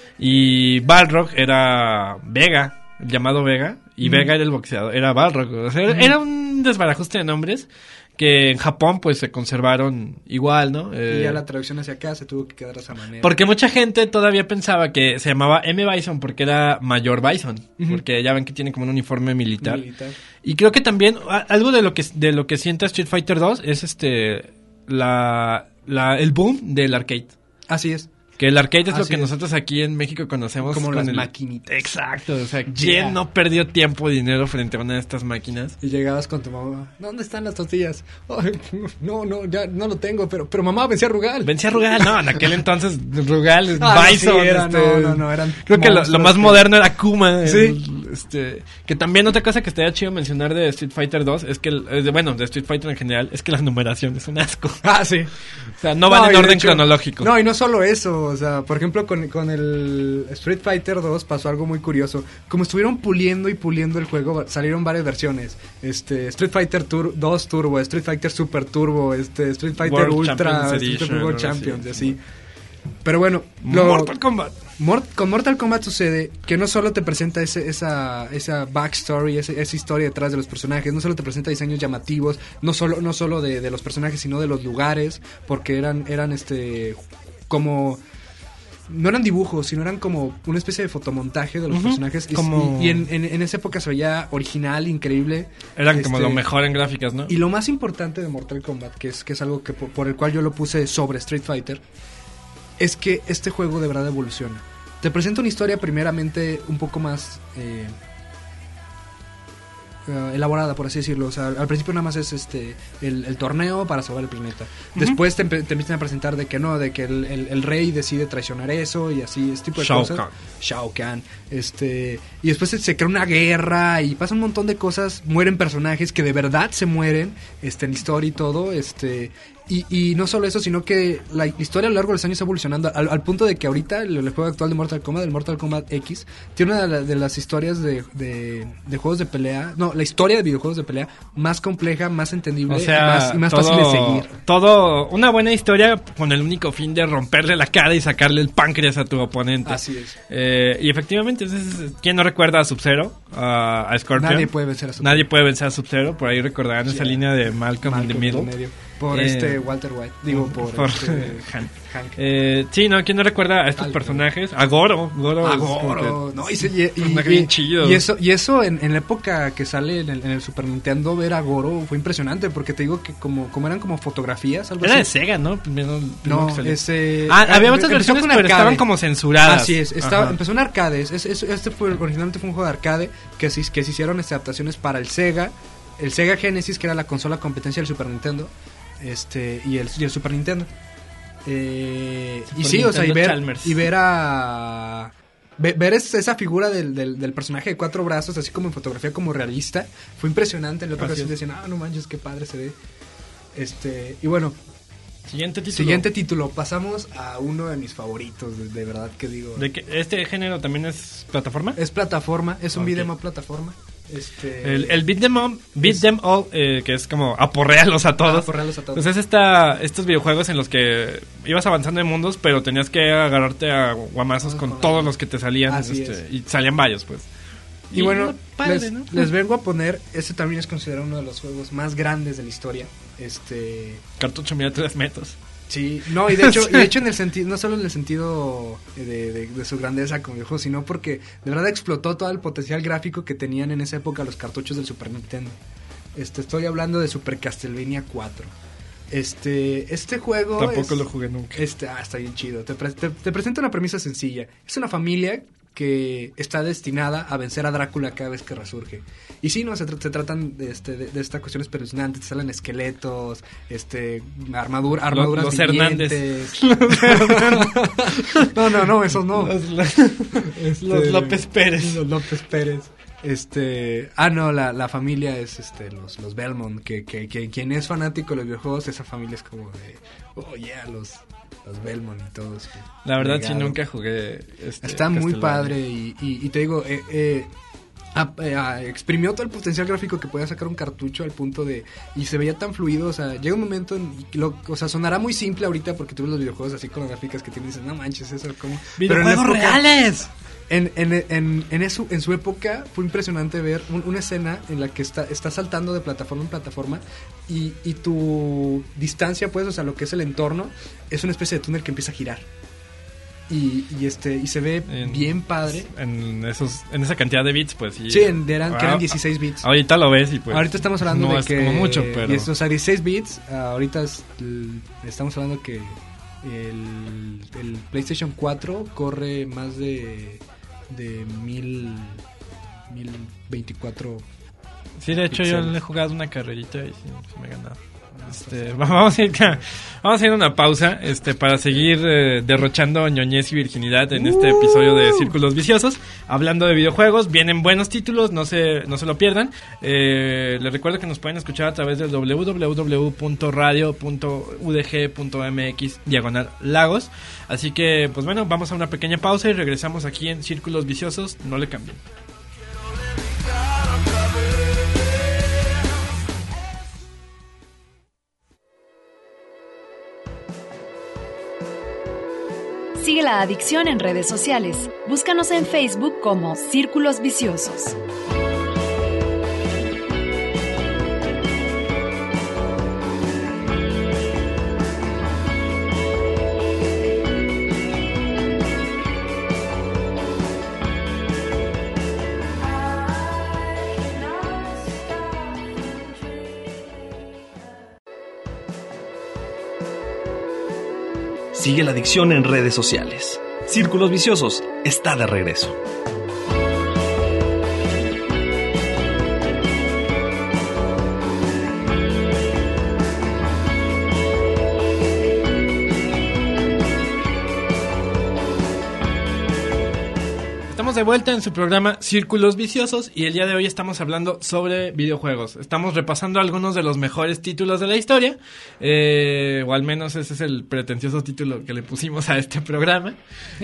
[SPEAKER 2] Y Balrog era Vega, el llamado Vega, y
[SPEAKER 3] Mm.
[SPEAKER 2] Vega era el boxeador, era Balrog. O sea, era- era un desbarajuste de nombres que en Japón pues se conservaron igual, ¿no? Eh,
[SPEAKER 3] Y ya la traducción hacia acá se tuvo que quedar de esa manera.
[SPEAKER 2] porque mucha gente todavía pensaba que se llamaba M. Bison porque era Mayor Bison,
[SPEAKER 3] Ujú.
[SPEAKER 2] porque ya ven que tiene como un uniforme militar.
[SPEAKER 3] Militar.
[SPEAKER 2] Y creo que también a- algo de lo que de lo que sienta Street Fighter dos es este la, la el boom del arcade.
[SPEAKER 3] Así es.
[SPEAKER 2] Que el arcade es lo
[SPEAKER 3] Así
[SPEAKER 2] que
[SPEAKER 3] es.
[SPEAKER 2] nosotros aquí en México conocemos
[SPEAKER 3] Como
[SPEAKER 2] con
[SPEAKER 3] las
[SPEAKER 2] el-
[SPEAKER 3] maquinitas.
[SPEAKER 2] Exacto, o sea, ¿quién
[SPEAKER 3] Yeah.
[SPEAKER 2] no perdió tiempo y dinero frente a una de estas máquinas?
[SPEAKER 3] Y llegabas con tu mamá. ¿Dónde están las tortillas? Ay, no, no, ya no lo tengo, pero, pero mamá, vencí a Rugal.
[SPEAKER 2] Vencía a Rugal, no, en aquel entonces Rugal,
[SPEAKER 3] Ah, no,
[SPEAKER 2] Bison,
[SPEAKER 3] sí, era,
[SPEAKER 2] este,
[SPEAKER 3] no, no, no, eran
[SPEAKER 2] creo que lo, lo
[SPEAKER 3] monstruos
[SPEAKER 2] más
[SPEAKER 3] que-
[SPEAKER 2] moderno era Kuma,
[SPEAKER 3] Sí.
[SPEAKER 2] el- este, que también otra cosa que estaría chido mencionar de Street Fighter dos es que, el- eh, de- bueno, de Street Fighter en general, es que la numeración es un asco,
[SPEAKER 3] Ah, sí.
[SPEAKER 2] o sea, no van
[SPEAKER 3] y
[SPEAKER 2] en
[SPEAKER 3] de
[SPEAKER 2] orden
[SPEAKER 3] hecho-
[SPEAKER 2] cronológico.
[SPEAKER 3] No, y no solo eso, o sea, por ejemplo, con, con el Street Fighter dos pasó algo muy curioso. Como estuvieron puliendo y puliendo el juego, salieron varias versiones. Este, Street Fighter Tur- dos Turbo, Street Fighter Super Turbo, este, Street Fighter
[SPEAKER 2] World
[SPEAKER 3] Ultra,
[SPEAKER 2] Champions
[SPEAKER 3] Street
[SPEAKER 2] Edition,
[SPEAKER 3] Fighter World
[SPEAKER 2] algo así.
[SPEAKER 3] Champions, y así. Pero bueno, lo-
[SPEAKER 2] Mortal Kombat.
[SPEAKER 3] Mort- con Mortal Kombat sucede que no solo te presenta ese, esa, esa backstory, ese- esa historia detrás de los personajes, no solo te presenta diseños llamativos, no solo, no solo de, de los personajes, sino de los lugares, porque eran, eran este como no eran dibujos, sino eran como una especie de fotomontaje de los
[SPEAKER 2] Ujú,
[SPEAKER 3] personajes. Y-
[SPEAKER 2] como-
[SPEAKER 3] Y, en, en- en esa época se veía original, increíble.
[SPEAKER 2] Eran como
[SPEAKER 3] Este,
[SPEAKER 2] lo mejor en gráficas, ¿no?
[SPEAKER 3] Y lo más importante de Mortal Kombat, que es, que es algo que por, por el cual yo lo puse sobre Street Fighter, es que este juego de verdad evoluciona. Te presento una historia primeramente un poco más eh, eh, elaborada, por así decirlo. O sea, al principio nada más es este el, el torneo para salvar el planeta. Después te, empe- te empiezan a presentar de que no, de que el, el- el rey decide traicionar eso y así, este tipo de
[SPEAKER 2] Shao
[SPEAKER 3] cosas.
[SPEAKER 2] Kahn.
[SPEAKER 3] Shao Kahn. Este, y después se, se crea una guerra y pasa un montón de cosas. Mueren personajes que de verdad se mueren este, en la historia y todo. Este, y, y no solo eso, sino que la historia a lo largo de los años está evolucionando al, al punto de que ahorita el, el juego actual de Mortal Kombat, el Mortal Kombat X, tiene una de, la- de las historias de, de, de juegos de pelea, no, la historia de videojuegos de pelea más compleja, más entendible
[SPEAKER 2] O
[SPEAKER 3] y
[SPEAKER 2] sea,
[SPEAKER 3] más, y más
[SPEAKER 2] todo,
[SPEAKER 3] fácil de seguir.
[SPEAKER 2] todo, una buena historia con el único fin de romperle la cara y sacarle el páncreas a tu oponente.
[SPEAKER 3] Así es.
[SPEAKER 2] Eh, y efectivamente, entonces, ¿quién no recuerda a Sub-Zero? A, a Scorpion.
[SPEAKER 3] Nadie puede vencer a su
[SPEAKER 2] Nadie puede vencer a Sub-Zero. Por ahí recordarán esa
[SPEAKER 3] Yeah.
[SPEAKER 2] línea de Malcolm, in the
[SPEAKER 3] Malcolm
[SPEAKER 2] Middle.
[SPEAKER 3] en el medio. Por
[SPEAKER 2] Eh,
[SPEAKER 3] este Walter White. Digo, por,
[SPEAKER 2] por
[SPEAKER 3] este,
[SPEAKER 2] Hank.
[SPEAKER 3] Hank.
[SPEAKER 2] Eh, sí, ¿no? ¿Quién no recuerda a estos
[SPEAKER 3] Alto.
[SPEAKER 2] personajes? A Goro. Goro.
[SPEAKER 3] Ah,
[SPEAKER 2] es como
[SPEAKER 3] Goro,
[SPEAKER 2] que-
[SPEAKER 3] no, y, se- y- y-
[SPEAKER 2] personaje
[SPEAKER 3] y-
[SPEAKER 2] bien chido.
[SPEAKER 3] y eso, y eso en, en la época que sale en el, en el Super Nintendo, ver a Goro fue impresionante, porque te digo que como, como eran como fotografías, algo
[SPEAKER 2] Era de
[SPEAKER 3] así.
[SPEAKER 2] Sega, ¿no? Primero- primero
[SPEAKER 3] No,
[SPEAKER 2] que salió.
[SPEAKER 3] ese...
[SPEAKER 2] Ah, había
[SPEAKER 3] em-
[SPEAKER 2] otras
[SPEAKER 3] empezó
[SPEAKER 2] versiones,
[SPEAKER 3] con
[SPEAKER 2] pero
[SPEAKER 3] arcade.
[SPEAKER 2] estaban como censuradas.
[SPEAKER 3] Así es, estaba,
[SPEAKER 2] Ajá.
[SPEAKER 3] empezó en arcade. Es, es- este fue, originalmente fue un juego de arcade que se, que se hicieron este, adaptaciones para el Sega, el Sega Genesis, que era la consola competencia del Super Nintendo, este y el, y el Super Nintendo. Eh, y
[SPEAKER 2] Super
[SPEAKER 3] sí, o sea, y
[SPEAKER 2] Nintendo
[SPEAKER 3] ver,
[SPEAKER 2] Chalmers.
[SPEAKER 3] y ver a... ve- Ver es- esa figura del, del, del personaje de cuatro brazos, así como en fotografía, como realista, fue impresionante. En la otra
[SPEAKER 2] Así
[SPEAKER 3] ocasión
[SPEAKER 2] es.
[SPEAKER 3] decían, ah, no manches, qué padre se ve. Este, y bueno,
[SPEAKER 2] Siguiente título.
[SPEAKER 3] siguiente título, pasamos a uno de mis favoritos, de, de verdad que digo.
[SPEAKER 2] ¿De que ¿Este género también es plataforma?
[SPEAKER 3] Es plataforma, es un
[SPEAKER 2] Ok.
[SPEAKER 3] beat'em up plataforma. Este,
[SPEAKER 2] El, el Beat Them All, beat them all eh, que es como aporrearlos a todos.
[SPEAKER 3] aporrearlos a todos.
[SPEAKER 2] Pues es esta, estos videojuegos en los que ibas avanzando en mundos, pero tenías que agarrarte a guamazos
[SPEAKER 3] Ah,
[SPEAKER 2] con
[SPEAKER 3] con
[SPEAKER 2] todos
[SPEAKER 3] algo.
[SPEAKER 2] los que te salían.
[SPEAKER 3] Así
[SPEAKER 2] este,
[SPEAKER 3] es.
[SPEAKER 2] Y salían varios, pues.
[SPEAKER 3] Y bueno,
[SPEAKER 2] padre,
[SPEAKER 3] les,
[SPEAKER 2] ¿no?
[SPEAKER 3] les vengo a poner, este también es considerado uno de los juegos más grandes de la historia. Este,
[SPEAKER 2] Cartucho mira tres metros.
[SPEAKER 3] sí, no, y de hecho, y de hecho en el sentido, no solo en el sentido de, de- de su grandeza como videojuego, sino porque de verdad explotó todo el potencial gráfico que tenían en esa época los cartuchos del Super Nintendo. Este, estoy hablando de Super Castlevania cuatro. Este, este juego
[SPEAKER 2] Tampoco
[SPEAKER 3] es,
[SPEAKER 2] lo jugué nunca.
[SPEAKER 3] Este, ah, está bien chido. Te, pre- te, te presenta una premisa sencilla. Es una familia que está destinada a vencer a Drácula cada vez que resurge. Y sí, no, se, tra- se tratan de, este, de, de estas cuestiones espeluznantes. Te salen esqueletos, este, armadura, armaduras
[SPEAKER 2] Los, los
[SPEAKER 3] vivientes. No, no, no, esos no.
[SPEAKER 2] Los, los,
[SPEAKER 3] Este,
[SPEAKER 2] los López Pérez.
[SPEAKER 3] Los López Pérez. Este, ah no, la, la familia es este los, los Belmont, que, que, que quien es fanático de los videojuegos, esa familia es como de, oh yeah, los, los Belmont y todos.
[SPEAKER 2] La verdad
[SPEAKER 3] Legado.
[SPEAKER 2] sí nunca jugué. Este,
[SPEAKER 3] Está muy
[SPEAKER 2] Castlevania.
[SPEAKER 3] padre y, y, y te digo, eh, eh, a- eh, a- exprimió todo el potencial gráfico que podía sacar un cartucho al punto de, y se veía tan fluido, o sea, llega un momento, en, lo, o sea, sonará muy simple ahorita porque tú ves los videojuegos así con las gráficas que tienes, dices, no manches, eso como... Pero en la
[SPEAKER 2] ¡Videojuegos
[SPEAKER 3] época-
[SPEAKER 2] reales!
[SPEAKER 3] En, en, en, en, eso, en su época fue impresionante ver un- una escena en la que está, está saltando de plataforma en plataforma y, y tu distancia, pues, o sea, lo que es el entorno, es una especie de túnel que empieza a girar. Y, y este y se ve
[SPEAKER 2] En-
[SPEAKER 3] bien padre.
[SPEAKER 2] En esos en esa cantidad de bits, pues sí.
[SPEAKER 3] Sí, en- eran, que eran
[SPEAKER 2] Ah,
[SPEAKER 3] dieciséis bits.
[SPEAKER 2] Ahorita lo ves y pues.
[SPEAKER 3] Ahorita estamos hablando
[SPEAKER 2] no
[SPEAKER 3] de
[SPEAKER 2] es
[SPEAKER 3] que...
[SPEAKER 2] como mucho, pero.
[SPEAKER 3] diez, o sea, dieciséis bits, ah, ahorita es l- estamos hablando que el, el PlayStation cuatro corre más de de mil, mil veinticuatro.
[SPEAKER 2] Sí, de hecho yo
[SPEAKER 3] pixeles.
[SPEAKER 2] le he jugado una carrerita y sí, sí me he ganado. Este, vamos a ir a, vamos a ir a una pausa este para seguir eh, derrochando ñoñez y virginidad en este episodio de Círculos Viciosos, hablando de videojuegos. Vienen buenos títulos, no se no se lo pierdan. Eh, les recuerdo que nos pueden escuchar a través del doble u doble u doble u punto radio punto u d g punto m x diagonal lagos. Así que pues bueno, vamos a una pequeña pausa y regresamos aquí en Círculos Viciosos. No le cambien.
[SPEAKER 1] Sigue la adicción en redes sociales. Búscanos en Facebook como Círculos Viciosos.
[SPEAKER 4] Sigue la adicción en redes sociales. Círculos Viciosos está de regreso.
[SPEAKER 2] Estamos de vuelta en su programa Círculos Viciosos y el día de hoy estamos hablando sobre videojuegos. Estamos repasando algunos de los mejores títulos de la historia, eh, o al menos ese es el pretencioso título que le pusimos a este programa.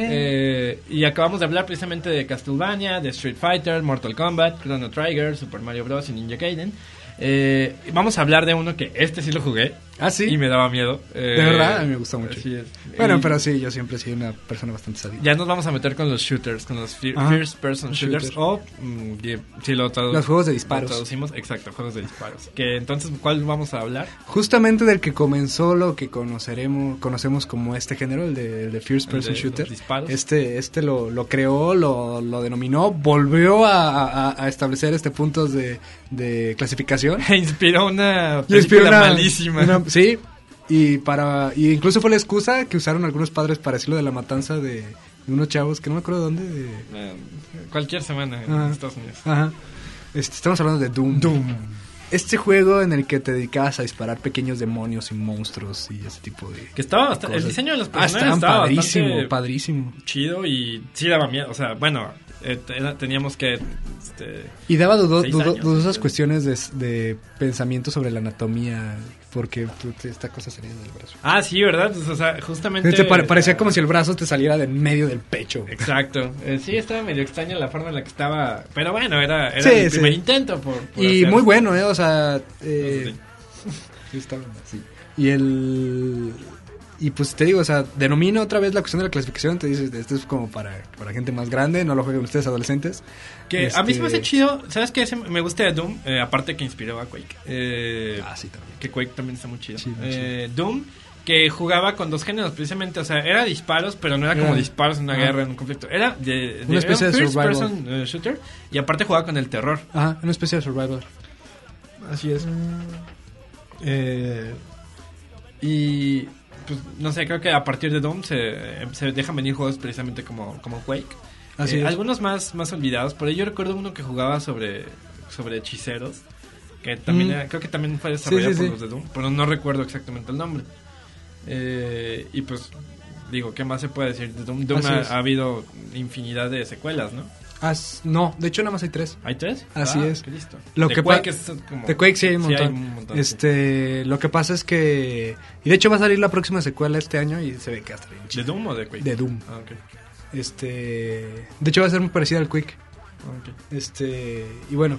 [SPEAKER 2] Eh, y acabamos de hablar precisamente de Castlevania, de Street Fighter, Mortal Kombat, Chrono Trigger, Super Mario Bros. Y Ninja Gaiden. Eh, vamos a hablar de uno que este sí lo jugué.
[SPEAKER 3] Ah, sí.
[SPEAKER 2] Y me daba miedo. Eh,
[SPEAKER 3] De verdad, a mí me gusta mucho.
[SPEAKER 2] Así es.
[SPEAKER 3] Bueno,
[SPEAKER 2] Y-
[SPEAKER 3] pero sí, yo siempre he sido una persona bastante sádica.
[SPEAKER 2] ya nos vamos a meter con los shooters, con los fir-
[SPEAKER 3] Ajá.
[SPEAKER 2] first person shooters,
[SPEAKER 3] Shooters.
[SPEAKER 2] o mm, die- si lo, tradu-
[SPEAKER 3] Los juegos de
[SPEAKER 2] lo
[SPEAKER 3] disparos.
[SPEAKER 2] traducimos, exacto, juegos de disparos. Que entonces, ¿cuál vamos a hablar?
[SPEAKER 3] Justamente del que comenzó lo que conoceremos, conocemos como este género, el de, el de First
[SPEAKER 2] El
[SPEAKER 3] Person
[SPEAKER 2] de
[SPEAKER 3] Shooter.
[SPEAKER 2] los disparos.
[SPEAKER 3] Este, este lo, lo creó, lo, lo denominó, volvió a, a- a establecer este puntos de, de clasificación.
[SPEAKER 2] Inspiró una
[SPEAKER 3] Y inspiró
[SPEAKER 2] película
[SPEAKER 3] una-
[SPEAKER 2] malísima.
[SPEAKER 3] una- sí, y para y incluso fue la excusa que usaron algunos padres para decirlo de la matanza de, de unos chavos que no me acuerdo dónde. De,
[SPEAKER 2] Eh, cualquier semana en
[SPEAKER 3] Ajá.
[SPEAKER 2] Estados Unidos.
[SPEAKER 3] ajá. Este, estamos hablando de Doom.
[SPEAKER 2] Doom.
[SPEAKER 3] Este juego en el que te dedicabas a disparar pequeños demonios y monstruos y ese tipo de...
[SPEAKER 2] Que estaba bastante, el
[SPEAKER 3] cosas.
[SPEAKER 2] diseño de los
[SPEAKER 3] Ah,
[SPEAKER 2] personajes
[SPEAKER 3] estaban
[SPEAKER 2] estaba
[SPEAKER 3] padrísimo,
[SPEAKER 2] bastante
[SPEAKER 3] padrísimo.
[SPEAKER 2] chido y sí daba miedo. O sea, bueno, eh, era- teníamos que... Este,
[SPEAKER 3] Y daba dudo-
[SPEAKER 2] Seis
[SPEAKER 3] dudo-
[SPEAKER 2] años,
[SPEAKER 3] dudosas
[SPEAKER 2] sí.
[SPEAKER 3] cuestiones de, de pensamiento sobre la anatomía, porque tú- te- esta cosa salía del brazo.
[SPEAKER 2] ah, sí, ¿verdad? O sea, justamente...
[SPEAKER 3] Te pare- parecía como si el brazo te saliera del medio del pecho.
[SPEAKER 2] Exacto. Eh, sí, estaba medio extraña la forma en la que estaba. Pero bueno, era, era
[SPEAKER 3] Sí,
[SPEAKER 2] el
[SPEAKER 3] sí.
[SPEAKER 2] primer intento. Por, por
[SPEAKER 3] Y
[SPEAKER 2] hacer-
[SPEAKER 3] muy bueno, ¿eh? O sea... eh,
[SPEAKER 2] Sí.
[SPEAKER 3] sí, estaba así. Y el... Y pues te digo, o sea, denomina otra vez la cuestión de la clasificación. Te dices, esto es como para, para gente más grande, no lo jueguen ustedes adolescentes.
[SPEAKER 2] Que a mí se me hace
[SPEAKER 3] Este,
[SPEAKER 2] chido. ¿Sabes qué? Se- Me gusta de Doom. eh, aparte que inspiró a Quake. Eh,
[SPEAKER 3] Ah, sí, también.
[SPEAKER 2] que Quake también está muy chido.
[SPEAKER 3] Sí, muy
[SPEAKER 2] Eh, Doom, que jugaba con dos géneros precisamente. O sea, era disparos, pero no era como
[SPEAKER 3] Era-
[SPEAKER 2] disparos en una
[SPEAKER 3] ajá.
[SPEAKER 2] guerra, en un conflicto. Era de,
[SPEAKER 3] Una especie
[SPEAKER 2] era un
[SPEAKER 3] de
[SPEAKER 2] first
[SPEAKER 3] survival.
[SPEAKER 2] person eh, shooter. Y aparte jugaba con el terror.
[SPEAKER 3] Ajá, una especie de survival.
[SPEAKER 2] Así es. Eh, Y pues no sé, creo que a partir de Doom se, se dejan venir juegos precisamente como, como Quake.
[SPEAKER 3] Así
[SPEAKER 2] eh,
[SPEAKER 3] es.
[SPEAKER 2] Algunos más, más olvidados. Por ahí yo recuerdo uno que jugaba sobre, sobre hechiceros. Que también
[SPEAKER 3] Mm.
[SPEAKER 2] era- creo que también fue desarrollado
[SPEAKER 3] Sí, sí,
[SPEAKER 2] por
[SPEAKER 3] sí.
[SPEAKER 2] los de Doom. Pero no recuerdo exactamente el nombre. Eh, y pues digo, ¿qué más se puede decir de Doom? Doom
[SPEAKER 3] Así
[SPEAKER 2] ha,
[SPEAKER 3] es.
[SPEAKER 2] ha habido infinidad de secuelas, ¿no?
[SPEAKER 3] As- no, de hecho nada más hay tres.
[SPEAKER 2] ¿Hay tres?
[SPEAKER 3] Así
[SPEAKER 2] Ah,
[SPEAKER 3] es.
[SPEAKER 2] qué listo.
[SPEAKER 3] Lo
[SPEAKER 2] de
[SPEAKER 3] que
[SPEAKER 2] Quake
[SPEAKER 3] pa-
[SPEAKER 2] es como...
[SPEAKER 3] De Quake sí hay un
[SPEAKER 2] Sí, hay
[SPEAKER 3] montón.
[SPEAKER 2] un montón, sí.
[SPEAKER 3] Este, lo que pasa es que y de hecho va a salir la próxima secuela este año y se ve que hasta bien
[SPEAKER 2] ¿De
[SPEAKER 3] chido.
[SPEAKER 2] Doom o de Quake?
[SPEAKER 3] De Doom.
[SPEAKER 2] Ah, ok.
[SPEAKER 3] Este, de hecho va a ser muy parecida al Quake.
[SPEAKER 2] Ah, ok.
[SPEAKER 3] Este, y bueno,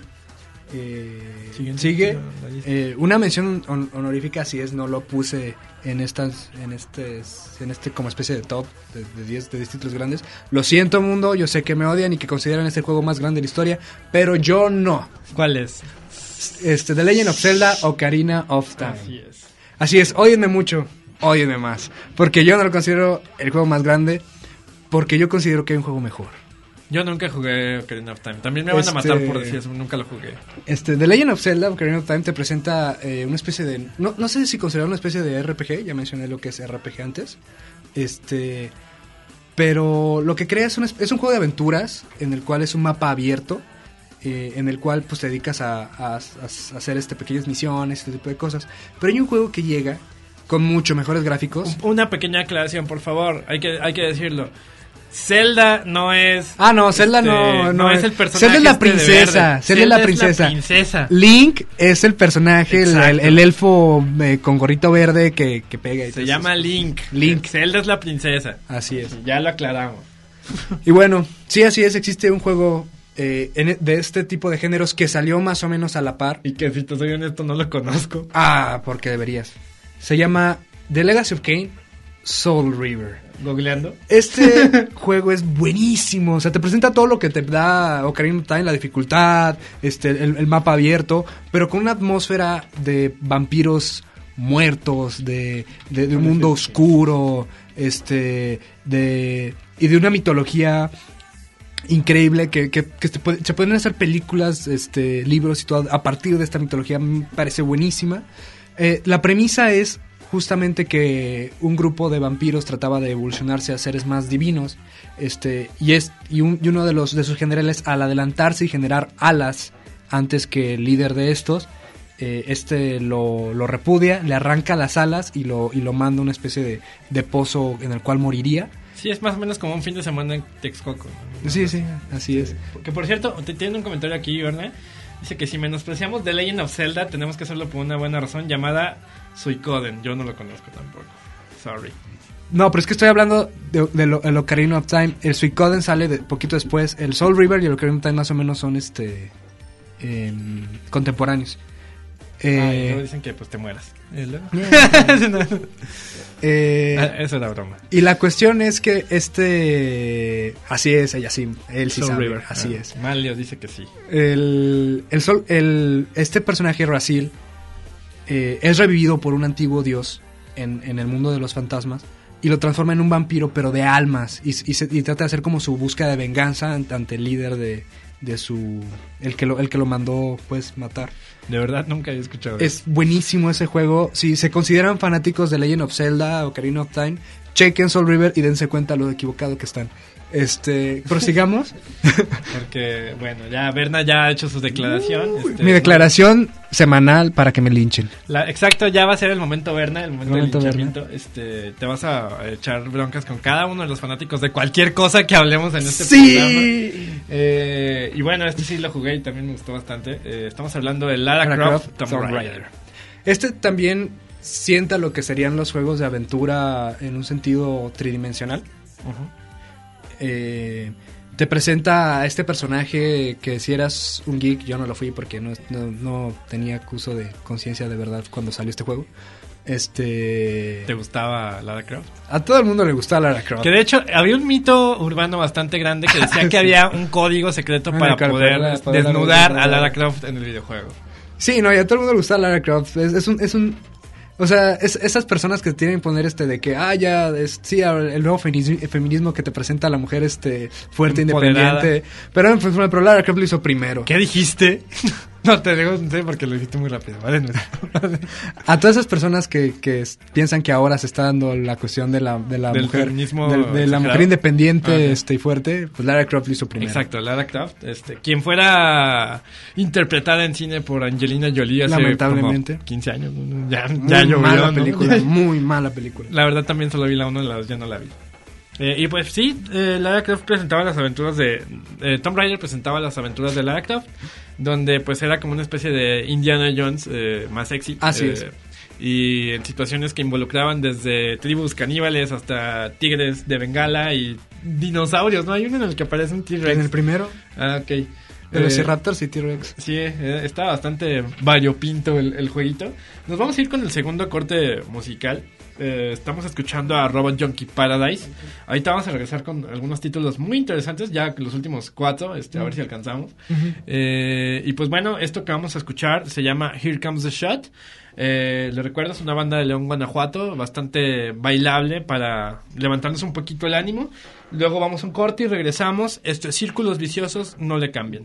[SPEAKER 3] eh,
[SPEAKER 2] Siguiente.
[SPEAKER 3] sigue
[SPEAKER 2] La lista.
[SPEAKER 3] eh, una mención hon- honorífica, así es, no lo puse en estas, en este, en este como especie de top de, de diez de diez títulos grandes. Lo siento, mundo, yo sé que me odian y que consideran este juego más grande de la historia, pero yo no.
[SPEAKER 2] ¿Cuál es?
[SPEAKER 3] Este, The Legend of Zelda Ocarina of Time.
[SPEAKER 2] Así es.
[SPEAKER 3] Así es, óyenme mucho, óyenme más, porque yo no lo considero el juego más grande, porque yo considero que hay un juego mejor.
[SPEAKER 2] Yo nunca jugué Ocarina of Time. También me van
[SPEAKER 3] Este-
[SPEAKER 2] a matar por decir eso, nunca lo jugué.
[SPEAKER 3] Este, The Legend of Zelda Ocarina of Time te presenta eh, una especie de... No, no sé si considerar una especie de R P G, ya mencioné lo que es R P G antes. Este... Pero lo que crea es un, es un juego de aventuras en el cual es un mapa abierto, eh, en el cual pues te dedicas a, a- a hacer este pequeñas misiones, este tipo de cosas. Pero hay un juego que llega con mucho mejores gráficos.
[SPEAKER 2] Una pequeña aclaración, por favor. Hay que, hay que decirlo. Zelda no es...
[SPEAKER 3] Ah, no, Zelda
[SPEAKER 2] este,
[SPEAKER 3] no, no,
[SPEAKER 2] es el personaje.
[SPEAKER 3] Zelda es la
[SPEAKER 2] este de
[SPEAKER 3] princesa,
[SPEAKER 2] verde.
[SPEAKER 3] Zelda es la princesa.
[SPEAKER 2] princesa.
[SPEAKER 3] Link es el personaje, el,
[SPEAKER 2] Exacto.
[SPEAKER 3] el- el elfo eh, con gorrito verde que, que pega. y
[SPEAKER 2] Se
[SPEAKER 3] todo
[SPEAKER 2] llama
[SPEAKER 3] eso.
[SPEAKER 2] Link.
[SPEAKER 3] Link.
[SPEAKER 2] Zelda es la princesa.
[SPEAKER 3] Así es.
[SPEAKER 2] Ya lo aclaramos.
[SPEAKER 3] Y bueno, sí, así es, existe un juego eh, en- de este tipo de géneros que salió más o menos a la par.
[SPEAKER 2] Y que si te soy honesto no lo conozco.
[SPEAKER 3] Ah, porque deberías. Se llama The Legacy of Kain Soul River.
[SPEAKER 2] Googleando.
[SPEAKER 3] Este juego es buenísimo, o sea, te presenta todo lo que te da Ocarina of Time, la dificultad, este, el, el mapa abierto, pero con una atmósfera de vampiros muertos, de, de, de un mundo oscuro, este, de y de una mitología increíble que, que, que se, puede- se pueden hacer películas, este, libros y todo a partir de esta mitología, me parece buenísima. Eh, la premisa es justamente que un grupo de vampiros trataba de evolucionarse a seres más divinos, este, y es y, un- y uno de los de sus generales, al adelantarse y generar alas antes que el líder de estos, eh, este lo, lo repudia, le arranca las alas y lo y lo manda a una especie de, de pozo en el cual moriría.
[SPEAKER 2] Sí, es más o menos como un fin de semana en Texcoco, ¿no?
[SPEAKER 3] Sí, sí, así es.
[SPEAKER 2] Que por cierto, te tiene un comentario aquí, ¿verdad? Dice que si menospreciamos The Legend of Zelda, tenemos que hacerlo por una buena razón llamada Suicoden. Yo no lo conozco tampoco. Sorry.
[SPEAKER 3] No, pero es que estoy hablando de, de lo, el Ocarina of Time. El Suicoden sale de poquito después. El Soul River y el Ocarina of Time más o menos son este em, contemporáneos. Eh,
[SPEAKER 2] Ah, y luego dicen que pues te mueras. ¿Y luego?
[SPEAKER 3] eh,
[SPEAKER 2] Ah, eso era broma.
[SPEAKER 3] y la cuestión es que este... Así es, ella sí, él sí
[SPEAKER 2] Soul
[SPEAKER 3] sabe,
[SPEAKER 2] River.
[SPEAKER 3] así
[SPEAKER 2] Ah,
[SPEAKER 3] es.
[SPEAKER 2] Malio dice que sí.
[SPEAKER 3] El, el sol, el, este personaje, Raziel, eh, es revivido por un antiguo dios en, en el mundo de los fantasmas y lo transforma en un vampiro, pero de almas, y, y, se- y trata de hacer como su búsqueda de venganza ante, ante el líder de, de su... El que, lo, el que lo mandó, pues, matar.
[SPEAKER 2] De verdad nunca había escuchado eso.
[SPEAKER 3] Es buenísimo ese juego. Si se consideran fanáticos de Legend of Zelda o Ocarina of Time, chequen Soul River y dense cuenta lo equivocado que están. Este, prosigamos.
[SPEAKER 2] Porque, bueno, ya Berna ya ha hecho su declaración. este,
[SPEAKER 3] Mi declaración semanal para que me linchen.
[SPEAKER 2] La, exacto, ya va a ser el momento Berna, el momento,
[SPEAKER 3] Momento
[SPEAKER 2] del linchamiento. Este, te vas a echar broncas con cada uno de los fanáticos de cualquier cosa que hablemos en este programa.
[SPEAKER 3] ¡Sí!
[SPEAKER 2] Eh, y bueno, este sí lo jugué y también me gustó bastante. Eh, estamos hablando de Lara,
[SPEAKER 3] Lara
[SPEAKER 2] Croft,
[SPEAKER 3] Croft,
[SPEAKER 2] Tomb,
[SPEAKER 3] Tomb
[SPEAKER 2] Raider.
[SPEAKER 3] Raider. Este también sienta lo que serían los juegos de aventura en un sentido tridimensional.
[SPEAKER 2] Ujú.
[SPEAKER 3] Eh, te presenta a este personaje que si eras un geek, yo no lo fui porque no, no, no tenía acuso de conciencia de verdad cuando salió este juego. Este...
[SPEAKER 2] ¿Te gustaba Lara Croft?
[SPEAKER 3] A todo el mundo le gustaba Lara Croft.
[SPEAKER 2] Que de hecho había un mito urbano bastante grande que decía que había un código secreto
[SPEAKER 3] Ah,
[SPEAKER 2] para
[SPEAKER 3] claro,
[SPEAKER 2] poder
[SPEAKER 3] para poder
[SPEAKER 2] desnudar
[SPEAKER 3] dar-
[SPEAKER 2] a Lara Croft en el videojuego.
[SPEAKER 3] Sí, no, y a todo el mundo le gusta Lara Croft. Es, es un... Es un o sea, es, esas personas que tienen que poner este de que, ah, ya, es, sí, el nuevo feminismo, feminismo que te presenta a la mujer este fuerte,
[SPEAKER 2] Empoderada.
[SPEAKER 3] independiente. Pero, pues, pero Lara Croft lo hizo primero.
[SPEAKER 2] ¿Qué dijiste? No, te digo sí, porque lo dijiste muy rápido, ¿vale?
[SPEAKER 3] A todas esas personas que, que s- piensan que ahora se está dando la cuestión de la, de la
[SPEAKER 2] Del
[SPEAKER 3] mujer,
[SPEAKER 2] feminismo
[SPEAKER 3] del- de, la
[SPEAKER 2] exagerado.
[SPEAKER 3] mujer independiente
[SPEAKER 2] Ah, ok.
[SPEAKER 3] este, y fuerte, pues Lara Croft lo hizo primero.
[SPEAKER 2] Exacto, Lara Croft, este, quien fuera interpretada en cine por Angelina Jolie hace
[SPEAKER 3] Lamentablemente.
[SPEAKER 2] como quince años, ¿no? ya,
[SPEAKER 3] Muy
[SPEAKER 2] ya llovió,
[SPEAKER 3] mala
[SPEAKER 2] ¿no?
[SPEAKER 3] película, muy mala película.
[SPEAKER 2] La verdad también solo vi la uno, la dos ya no la vi. Eh, y pues sí, eh, Lara Croft presentaba las aventuras de... Eh, Tomb Raider presentaba las aventuras de Lara Croft, donde pues era como una especie de Indiana Jones eh, más sexy.
[SPEAKER 3] Así
[SPEAKER 2] eh,
[SPEAKER 3] es.
[SPEAKER 2] Y en situaciones que involucraban desde tribus caníbales hasta tigres de Bengala y dinosaurios, ¿no? Hay uno en el que aparece un T-Rex.
[SPEAKER 3] En el primero,
[SPEAKER 2] Ah, ok.
[SPEAKER 3] Velociraptors y T-Rex.
[SPEAKER 2] Sí, eh, está bastante variopinto el, el jueguito. Nos vamos a ir con el segundo corte musical. Eh, estamos escuchando a Robot Junkie Paradise. Ahorita vamos a regresar con algunos títulos muy interesantes, ya los últimos cuatro, este, a ver si alcanzamos. Eh, y pues bueno, esto que vamos a escuchar se llama Here Comes the Shot. Eh, le recuerdo, es una banda de León, Guanajuato, bastante bailable para levantarnos un poquito el ánimo. Luego vamos a un corte y regresamos. Esto es Círculos Viciosos, no le cambien.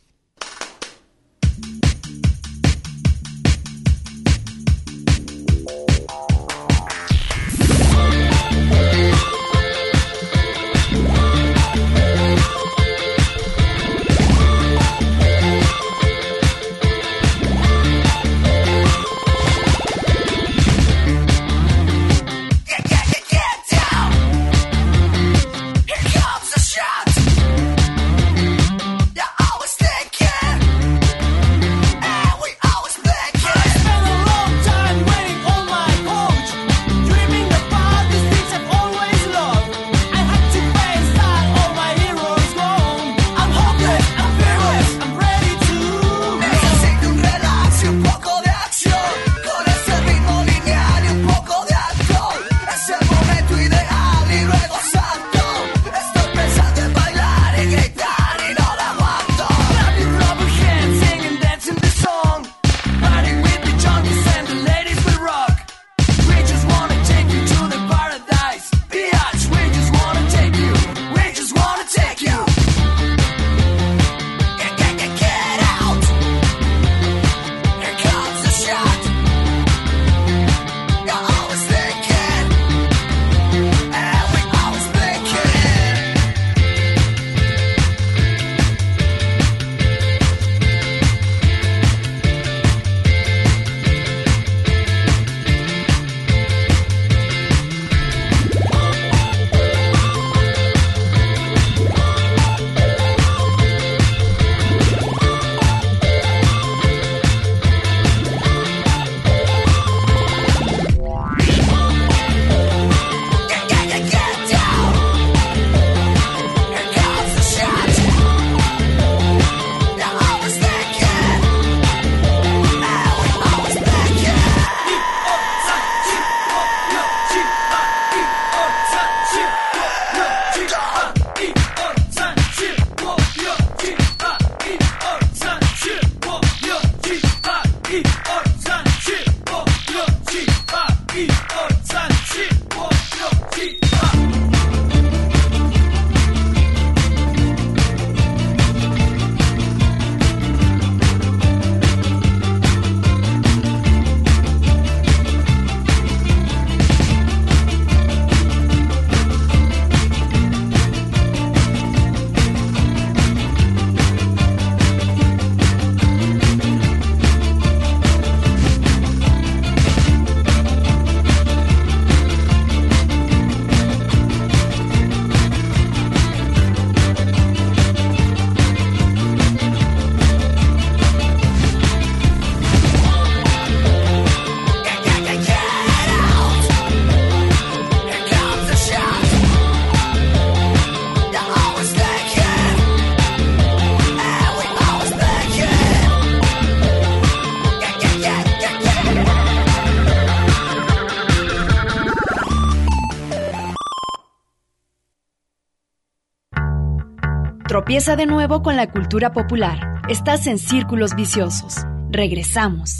[SPEAKER 1] Tropieza de nuevo con la cultura popular. Estás en Círculos Viciosos. Regresamos.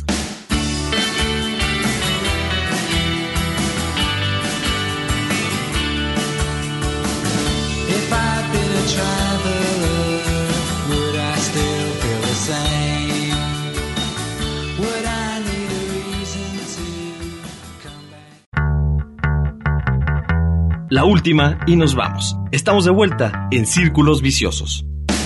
[SPEAKER 5] If I'd been a traveler, would I still feel the same?
[SPEAKER 4] la última y nos vamos. Estamos de vuelta en Círculos Viciosos.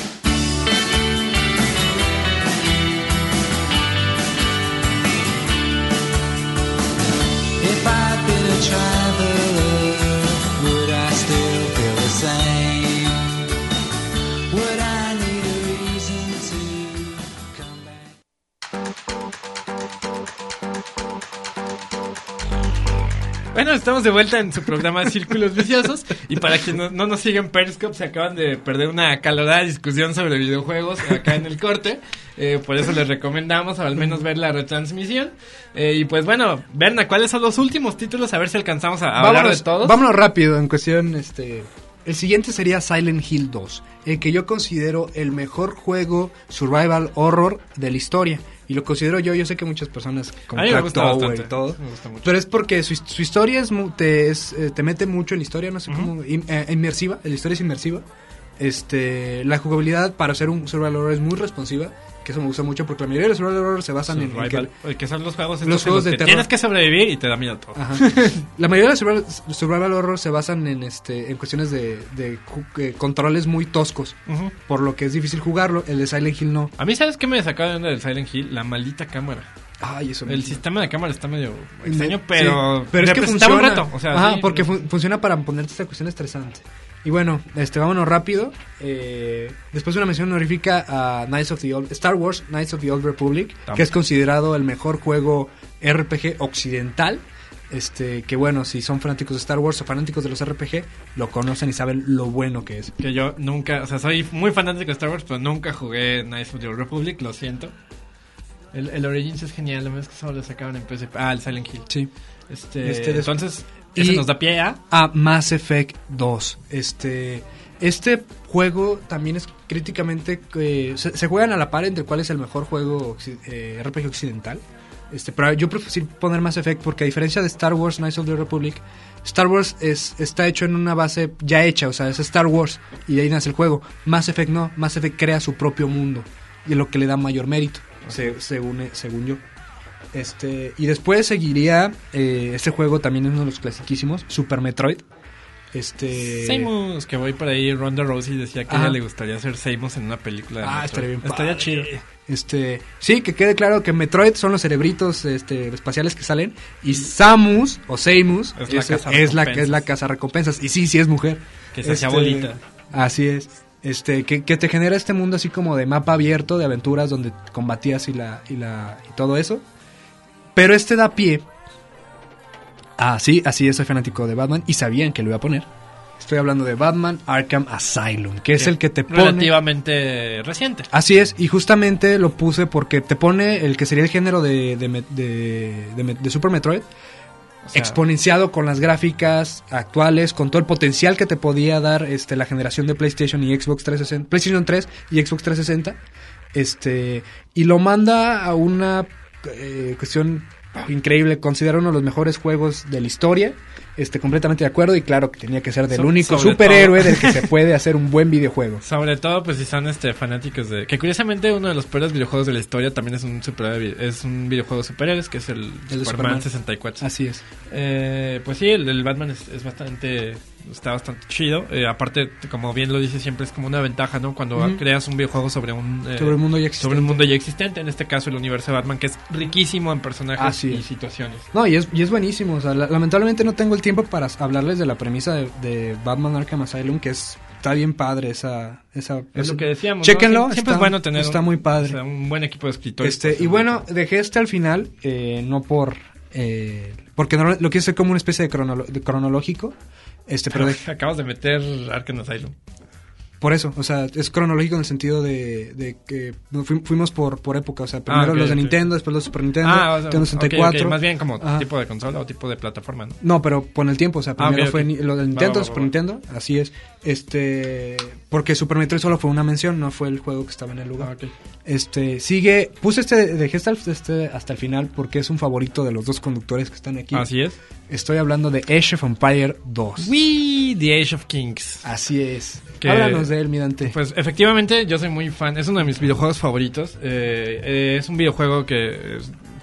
[SPEAKER 2] Bueno, estamos de vuelta en su programa Círculos Viciosos. Y para quienes no, no nos siguen en Periscope, se acaban de perder una acalorada discusión sobre videojuegos acá en el corte. Eh, por eso les recomendamos al menos ver la retransmisión. Eh, y pues bueno, Berna, ¿cuáles son los últimos títulos? A ver si alcanzamos a, a hablar de todos.
[SPEAKER 3] Vámonos rápido en cuestión, este... El siguiente sería Silent Hill dos, el que yo considero el mejor juego survival horror de la historia. Y lo considero yo, yo sé que muchas personas como
[SPEAKER 2] a mí me gusta
[SPEAKER 3] Tower
[SPEAKER 2] bastante,
[SPEAKER 3] y todo,
[SPEAKER 2] me gusta mucho.
[SPEAKER 3] Pero es porque su, su historia es, mu- te, es eh, te mete mucho en la historia, no sé
[SPEAKER 2] Uh-huh.
[SPEAKER 3] cómo, in- eh, inmersiva, la historia es inmersiva. Este, la jugabilidad para ser un survival horror es muy responsiva, que eso me gusta mucho porque la mayoría de los survival horror se basan en, en
[SPEAKER 2] Survival,
[SPEAKER 3] que,
[SPEAKER 2] que son los juegos,
[SPEAKER 3] los
[SPEAKER 2] estos en
[SPEAKER 3] juegos de
[SPEAKER 2] que
[SPEAKER 3] terror.
[SPEAKER 2] tienes que sobrevivir y te da miedo todo.
[SPEAKER 3] Ajá. La mayoría de los survival, survival horror se basan en este en cuestiones de, de ju- eh, controles muy toscos,
[SPEAKER 2] Uh-huh.
[SPEAKER 3] por lo que es difícil jugarlo. El de Silent Hill no.
[SPEAKER 2] A mí, ¿sabes qué me sacaba de onda del Silent Hill? La maldita cámara.
[SPEAKER 3] Ay, eso
[SPEAKER 2] El
[SPEAKER 3] me-
[SPEAKER 2] sistema de cámara está medio
[SPEAKER 3] Sí,
[SPEAKER 2] extraño, pero,
[SPEAKER 3] pero es que
[SPEAKER 2] representaba
[SPEAKER 3] funciona.
[SPEAKER 2] un reto. O sea,
[SPEAKER 3] Ajá,
[SPEAKER 2] sí,
[SPEAKER 3] porque
[SPEAKER 2] pues,
[SPEAKER 3] fun- funciona para ponerte esta cuestión estresante. Y bueno, este, vámonos rápido. Eh, después de una mención honorífica a Knights of the Old, Star Wars Knights of the Old Republic,
[SPEAKER 2] Tam-
[SPEAKER 3] que es considerado el mejor juego R P G occidental. Este, que bueno, si son fanáticos de Star Wars o fanáticos de los R P G, lo conocen y saben lo bueno que es.
[SPEAKER 2] que yo nunca, o sea, soy muy fanático de Star Wars, pero nunca jugué Knights of the Old Republic, lo siento. El, el Origins es genial, lo menos que solo lo sacaban en P S P. Ah, el Silent Hill.
[SPEAKER 3] Sí.
[SPEAKER 2] Este,
[SPEAKER 3] Este, des-
[SPEAKER 2] entonces, ese
[SPEAKER 3] y-
[SPEAKER 2] nos da pie a...
[SPEAKER 3] A Mass Effect dos. Este, este juego también es críticamente... eh, se, se juegan a la par entre cuál es el mejor juego occi- eh, R P G occidental. Este, pero yo prefiero poner Mass Effect porque a diferencia de Star Wars Knights of the Republic, Star Wars es, está hecho en una base ya hecha, o sea, es Star Wars y de ahí nace el juego. Mass Effect no, Mass Effect crea su propio mundo y es lo que le da mayor mérito, se- según, según yo. Este, y después seguiría eh, este juego también es uno de los clasiquísimos, Super Metroid. Este
[SPEAKER 2] Samus, que voy por ahí, Ronda Rousey decía que a
[SPEAKER 3] Ajá.
[SPEAKER 2] ella le gustaría ser Samus en una película de
[SPEAKER 3] Ah,
[SPEAKER 2] Metroid.
[SPEAKER 3] estaría bien
[SPEAKER 2] Estaría
[SPEAKER 3] padre.
[SPEAKER 2] chido.
[SPEAKER 3] Este, sí, que quede claro que Metroid son los cerebritos este, espaciales que salen y Samus o Samus
[SPEAKER 2] Es la
[SPEAKER 3] es,
[SPEAKER 2] caza
[SPEAKER 3] es la
[SPEAKER 2] recompensas.
[SPEAKER 3] que es la casa recompensas y sí, sí es mujer.
[SPEAKER 2] Que se hacía
[SPEAKER 3] Este,
[SPEAKER 2] bolita.
[SPEAKER 3] Así es. Este, que, que te genera este mundo así como de mapa abierto de aventuras donde combatías y la y la y todo eso. Pero este da pie. Ah, sí, así es, soy fanático de Batman y sabían que lo iba a poner. Estoy hablando de Batman Arkham Asylum, que es el que te pone...
[SPEAKER 2] Relativamente reciente.
[SPEAKER 3] Así es, y justamente lo puse porque te pone el que sería el género de, de, me- de, de me- de Super Metroid,
[SPEAKER 2] O sea,
[SPEAKER 3] exponenciado con las gráficas actuales, con todo el potencial que te podía dar este, la generación de PlayStation y Xbox trescientos sesenta, PlayStation tres y Xbox trescientos sesenta, este, y lo manda a una eh, cuestión increíble, considero uno de los mejores juegos de la historia. Este, completamente de acuerdo y claro que tenía que ser del
[SPEAKER 2] So-
[SPEAKER 3] único
[SPEAKER 2] sobre
[SPEAKER 3] superhéroe
[SPEAKER 2] todo.
[SPEAKER 3] del que se puede hacer un buen videojuego.
[SPEAKER 2] Sobre todo, pues si son este fanáticos de... Que curiosamente uno de los peores videojuegos de la historia también es un superhéroe, es un videojuego de superhéroes, que es el,
[SPEAKER 3] de
[SPEAKER 2] Superman,
[SPEAKER 3] Superman.
[SPEAKER 2] sesenta y cuatro.
[SPEAKER 3] Así es.
[SPEAKER 2] Eh, pues sí, el, el Batman es, es bastante... Está bastante chido. Eh, aparte, como bien lo dice siempre, es como una ventaja, ¿no? Cuando
[SPEAKER 3] Ujú.
[SPEAKER 2] creas un videojuego sobre un... eh,
[SPEAKER 3] Sobre el mundo ya existente.
[SPEAKER 2] sobre un mundo ya existente. En este caso, el universo de Batman, que es riquísimo en personajes
[SPEAKER 3] Así
[SPEAKER 2] y
[SPEAKER 3] es.
[SPEAKER 2] situaciones.
[SPEAKER 3] No, y es, y es buenísimo. O sea, la- lamentablemente no tengo el tiempo para hablarles de la premisa de, de Batman Arkham Asylum, que es está bien padre esa... esa
[SPEAKER 2] Es
[SPEAKER 3] esa-
[SPEAKER 2] lo que decíamos, ¿no?
[SPEAKER 3] Chéquenlo,
[SPEAKER 2] Siempre, siempre
[SPEAKER 3] está-
[SPEAKER 2] es bueno tener
[SPEAKER 3] está
[SPEAKER 2] un,
[SPEAKER 3] muy padre.
[SPEAKER 2] o sea, un buen equipo de escritores.
[SPEAKER 3] Este,
[SPEAKER 2] para hacer
[SPEAKER 3] y
[SPEAKER 2] un
[SPEAKER 3] bueno,
[SPEAKER 2] juego.
[SPEAKER 3] dejé este al final, eh, no por... Eh, porque no, lo quise hacer como una especie de, cronolo- de cronológico. Este, pero
[SPEAKER 2] Pero
[SPEAKER 3] dejé-
[SPEAKER 2] acabas de meter Arkham Asylum.
[SPEAKER 3] por eso, o sea, es cronológico en el sentido de, de que fu- fuimos por, por época. O sea, primero
[SPEAKER 2] ok,
[SPEAKER 3] los de
[SPEAKER 2] ok.
[SPEAKER 3] Nintendo, después los de Super Nintendo,
[SPEAKER 2] Ah, o sea,
[SPEAKER 3] Nintendo sesenta y cuatro.
[SPEAKER 2] ok, ok, más bien como
[SPEAKER 3] Ajá.
[SPEAKER 2] tipo de consola o tipo de plataforma, ¿no?
[SPEAKER 3] No, pero con el tiempo, o sea,
[SPEAKER 2] Ah,
[SPEAKER 3] primero
[SPEAKER 2] ok,
[SPEAKER 3] fue
[SPEAKER 2] ok.
[SPEAKER 3] ni- lo del
[SPEAKER 2] Va,
[SPEAKER 3] Nintendo,
[SPEAKER 2] va, va,
[SPEAKER 3] Super
[SPEAKER 2] va.
[SPEAKER 3] Nintendo, así es. Este, porque Super Metroid solo fue una mención, no fue el juego que estaba en el lugar.
[SPEAKER 2] Ah, ok.
[SPEAKER 3] Este, sigue, puse este, dejé hasta el, este hasta el final porque es un favorito de los dos conductores que están aquí.
[SPEAKER 2] Así es.
[SPEAKER 3] Estoy hablando de Age of Empire dos.
[SPEAKER 2] We The Age of Kings.
[SPEAKER 3] Así es.
[SPEAKER 2] Que-
[SPEAKER 3] Háblanos de él, mi Dante.
[SPEAKER 2] Pues efectivamente yo soy muy fan, es uno de mis videojuegos favoritos. Eh, eh, es un videojuego que eh,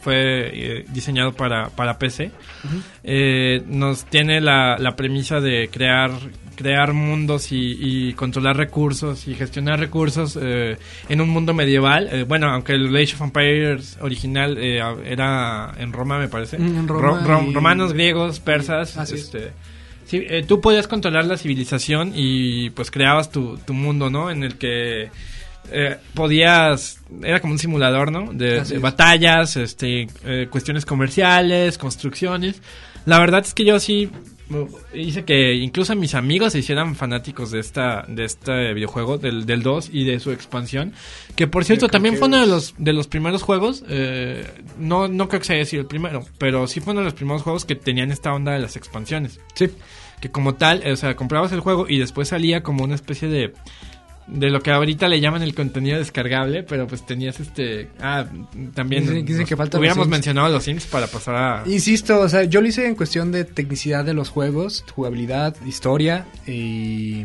[SPEAKER 2] fue eh, diseñado para, para P C.
[SPEAKER 3] Uh-huh.
[SPEAKER 2] Eh, nos tiene la, la premisa de crear crear mundos y, y controlar recursos y gestionar recursos eh, en un mundo medieval. Eh, bueno, aunque el Age of Empires original eh, era en Roma, me parece.
[SPEAKER 3] Mm, en Roma
[SPEAKER 2] Ro- ro-
[SPEAKER 3] y...
[SPEAKER 2] romanos, griegos, persas.
[SPEAKER 3] Así
[SPEAKER 2] este, sí, eh, tú podías controlar la civilización y pues creabas tu, tu mundo, ¿no? En el que eh, podías... Era como un simulador, ¿no? De, de batallas, este, eh, cuestiones comerciales, construcciones. La verdad es que yo sí... hice que incluso mis amigos se hicieran fanáticos de esta de este videojuego del, del dos y de su expansión, que por cierto también fue uno de los de los primeros juegos, eh, no no creo que sea decir el primero, pero sí fue uno de los primeros juegos que tenían esta onda de las expansiones.
[SPEAKER 3] Sí,
[SPEAKER 2] que como tal, o sea, comprabas el juego y después salía como una especie de de lo que ahorita le llaman el contenido descargable, pero pues tenías este... Ah, también...
[SPEAKER 3] Dicen, dicen que falta
[SPEAKER 2] hubiéramos
[SPEAKER 3] los Sims.
[SPEAKER 2] mencionado los Sims para pasar a...
[SPEAKER 3] Insisto, o sea, yo lo hice en cuestión de tecnicidad de los juegos, jugabilidad, historia y...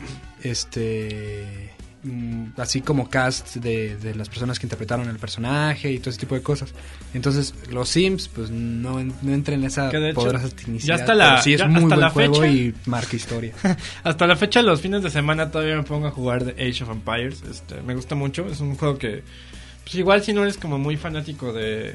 [SPEAKER 3] Este... así como cast de, de las personas que interpretaron el personaje y todo ese tipo de cosas. Entonces, los Sims, pues no, no entran en esa
[SPEAKER 2] hecho,
[SPEAKER 3] poderosa tecnicidad.
[SPEAKER 2] Ya hasta la,
[SPEAKER 3] sí es
[SPEAKER 2] ya,
[SPEAKER 3] muy
[SPEAKER 2] hasta
[SPEAKER 3] buen
[SPEAKER 2] la
[SPEAKER 3] juego
[SPEAKER 2] fecha,
[SPEAKER 3] y marca historia.
[SPEAKER 2] Hasta la fecha, los fines de semana todavía me pongo a jugar de Age of Empires. Este, me gusta mucho. Es un juego que, pues igual si no eres como muy fanático de,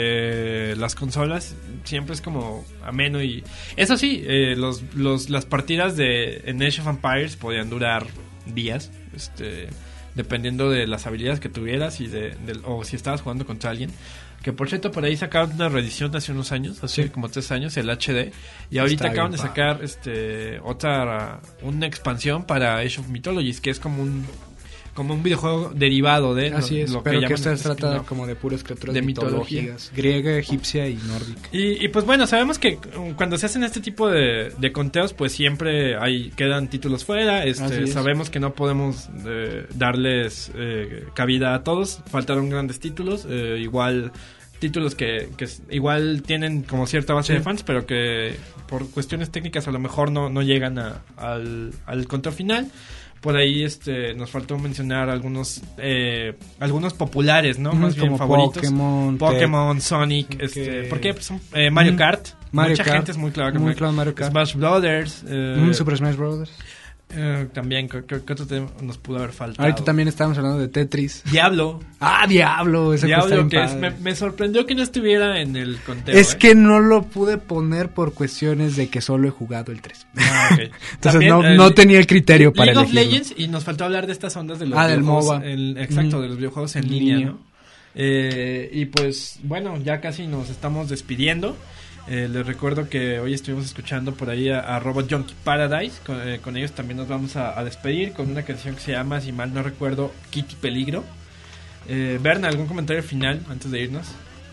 [SPEAKER 2] de las consolas, siempre es como ameno. Y eso sí, eh, los, los, las partidas de en Age of Empires podían durar días. Este, dependiendo de las habilidades que tuvieras y de, de o si estabas jugando contra alguien. Que por cierto, por ahí sacaron una reedición hace unos años, hace sí. como tres años, el H D. Y ahorita Está acaban bien, de sacar este otra una expansión para Age of Mythologies, que es como un como un videojuego derivado de
[SPEAKER 3] Así
[SPEAKER 2] lo,
[SPEAKER 3] es,
[SPEAKER 2] lo
[SPEAKER 3] pero
[SPEAKER 2] que,
[SPEAKER 3] que se
[SPEAKER 2] spin-off.
[SPEAKER 3] trata como de puras criaturas
[SPEAKER 2] de
[SPEAKER 3] mitológicas, griega, egipcia y nórdica.
[SPEAKER 2] Y, y pues bueno, sabemos que cuando se hacen este tipo de, de conteos, pues siempre hay quedan títulos fuera. Este, sabemos que no podemos eh, darles eh, cabida a todos. Faltaron grandes títulos, eh, igual títulos que, que igual tienen como cierta base sí. de fans, pero que por cuestiones técnicas a lo mejor no, no llegan a, al, al control final. Por ahí este nos faltó mencionar algunos eh, algunos populares, ¿no? Más bien
[SPEAKER 3] como
[SPEAKER 2] favoritos.
[SPEAKER 3] Pokémon,
[SPEAKER 2] Pokémon, Sonic, okay. este, ¿por qué? Pues son, eh, Mario Kart.
[SPEAKER 3] Mario
[SPEAKER 2] Mucha
[SPEAKER 3] Kart,
[SPEAKER 2] gente es muy clara que
[SPEAKER 3] muy
[SPEAKER 2] Mario,
[SPEAKER 3] claro Mario Kart.
[SPEAKER 2] Smash Brothers, eh,
[SPEAKER 3] mm, Super Smash Brothers.
[SPEAKER 2] Eh, también, ¿qué, qué otro tema nos pudo haber faltado?
[SPEAKER 3] Ahorita también estábamos hablando de Tetris.
[SPEAKER 2] Diablo.
[SPEAKER 3] Ah, Diablo. Ese
[SPEAKER 2] Diablo, que es, me, me sorprendió que no estuviera en el conteo.
[SPEAKER 3] Es
[SPEAKER 2] ¿eh?
[SPEAKER 3] que no lo pude poner por cuestiones de que solo he jugado el tres.
[SPEAKER 2] Ah, okay.
[SPEAKER 3] Entonces
[SPEAKER 2] también,
[SPEAKER 3] no,
[SPEAKER 2] eh,
[SPEAKER 3] no tenía el criterio para
[SPEAKER 2] League
[SPEAKER 3] elegirlo.
[SPEAKER 2] of Legends, y nos faltó hablar de estas ondas de los
[SPEAKER 3] ah, del
[SPEAKER 2] videojuegos.
[SPEAKER 3] MOBA.
[SPEAKER 2] El, exacto,
[SPEAKER 3] mm.
[SPEAKER 2] de los videojuegos en, en línea, línea, ¿no? Eh, y pues, bueno, ya casi nos estamos despidiendo. Eh, les recuerdo que hoy estuvimos escuchando por ahí a, a Robot Junkie Paradise. Con, eh, con ellos también nos vamos a, a despedir con una canción que se llama, si mal no recuerdo, Kitty Peligro. Eh, Berna, ¿algún comentario final antes de irnos?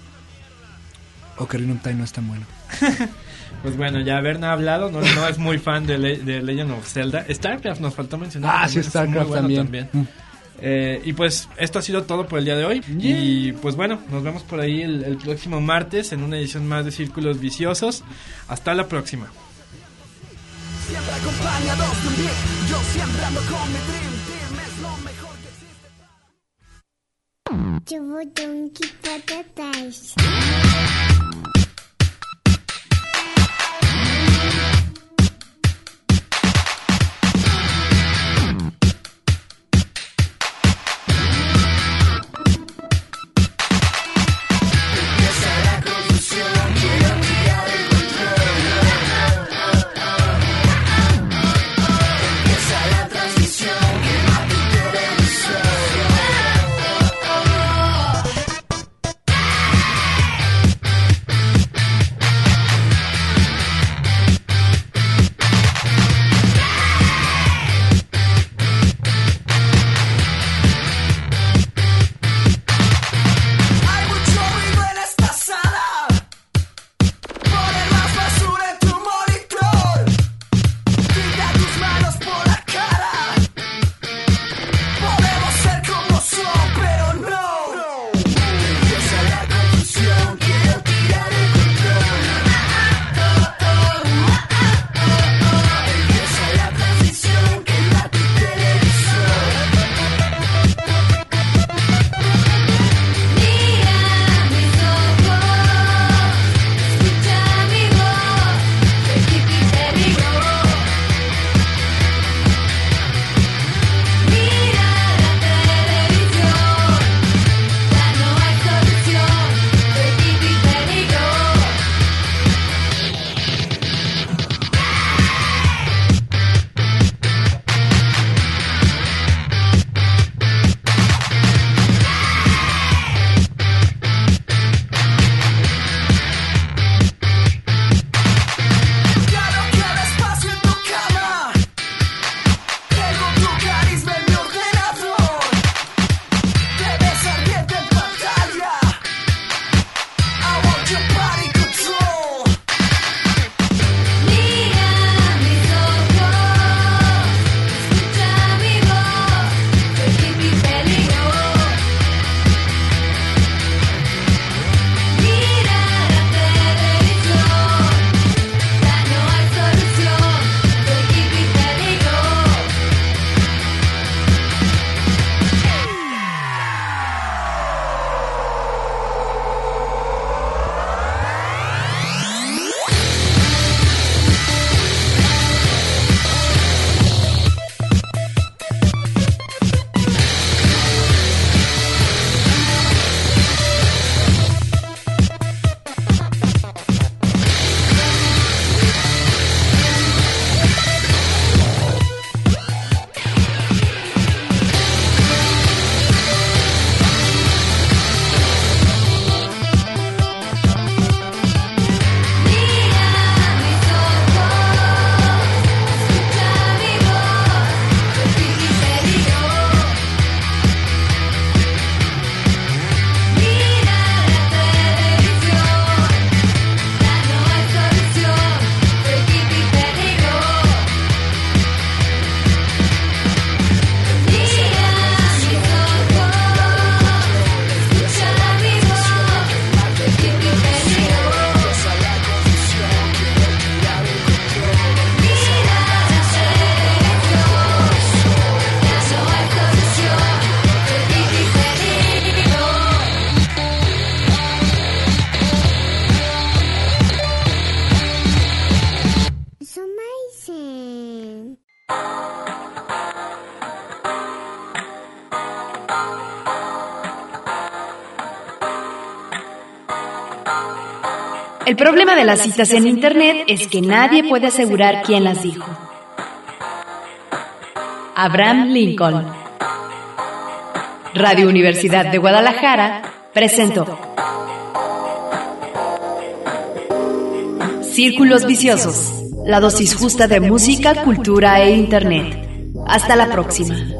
[SPEAKER 3] Ocarina of Time no es tan bueno.
[SPEAKER 2] Pues bueno, ya Berna ha hablado, no, no es muy fan de, Le- de Legend of Zelda. StarCraft nos faltó mencionar.
[SPEAKER 3] Ah, sí, StarCraft
[SPEAKER 2] bueno
[SPEAKER 3] también.
[SPEAKER 2] también. Mm. Eh, y pues esto ha sido todo por el día de hoy. Yeah. Y pues bueno, nos vemos por ahí el, el próximo martes en una edición más de Círculos Viciosos. Hasta la próxima.
[SPEAKER 5] Siempre acompañados de un beat, yo siempre ando con mi dream team, es lo mejor que existe.
[SPEAKER 6] Yo voy a un Kitty Paradise.
[SPEAKER 1] El problema de las citas en Internet es que nadie puede asegurar quién las dijo. Abraham Lincoln. Radio Universidad de Guadalajara presentó Círculos Viciosos, la dosis justa de música, cultura e Internet. Hasta la próxima.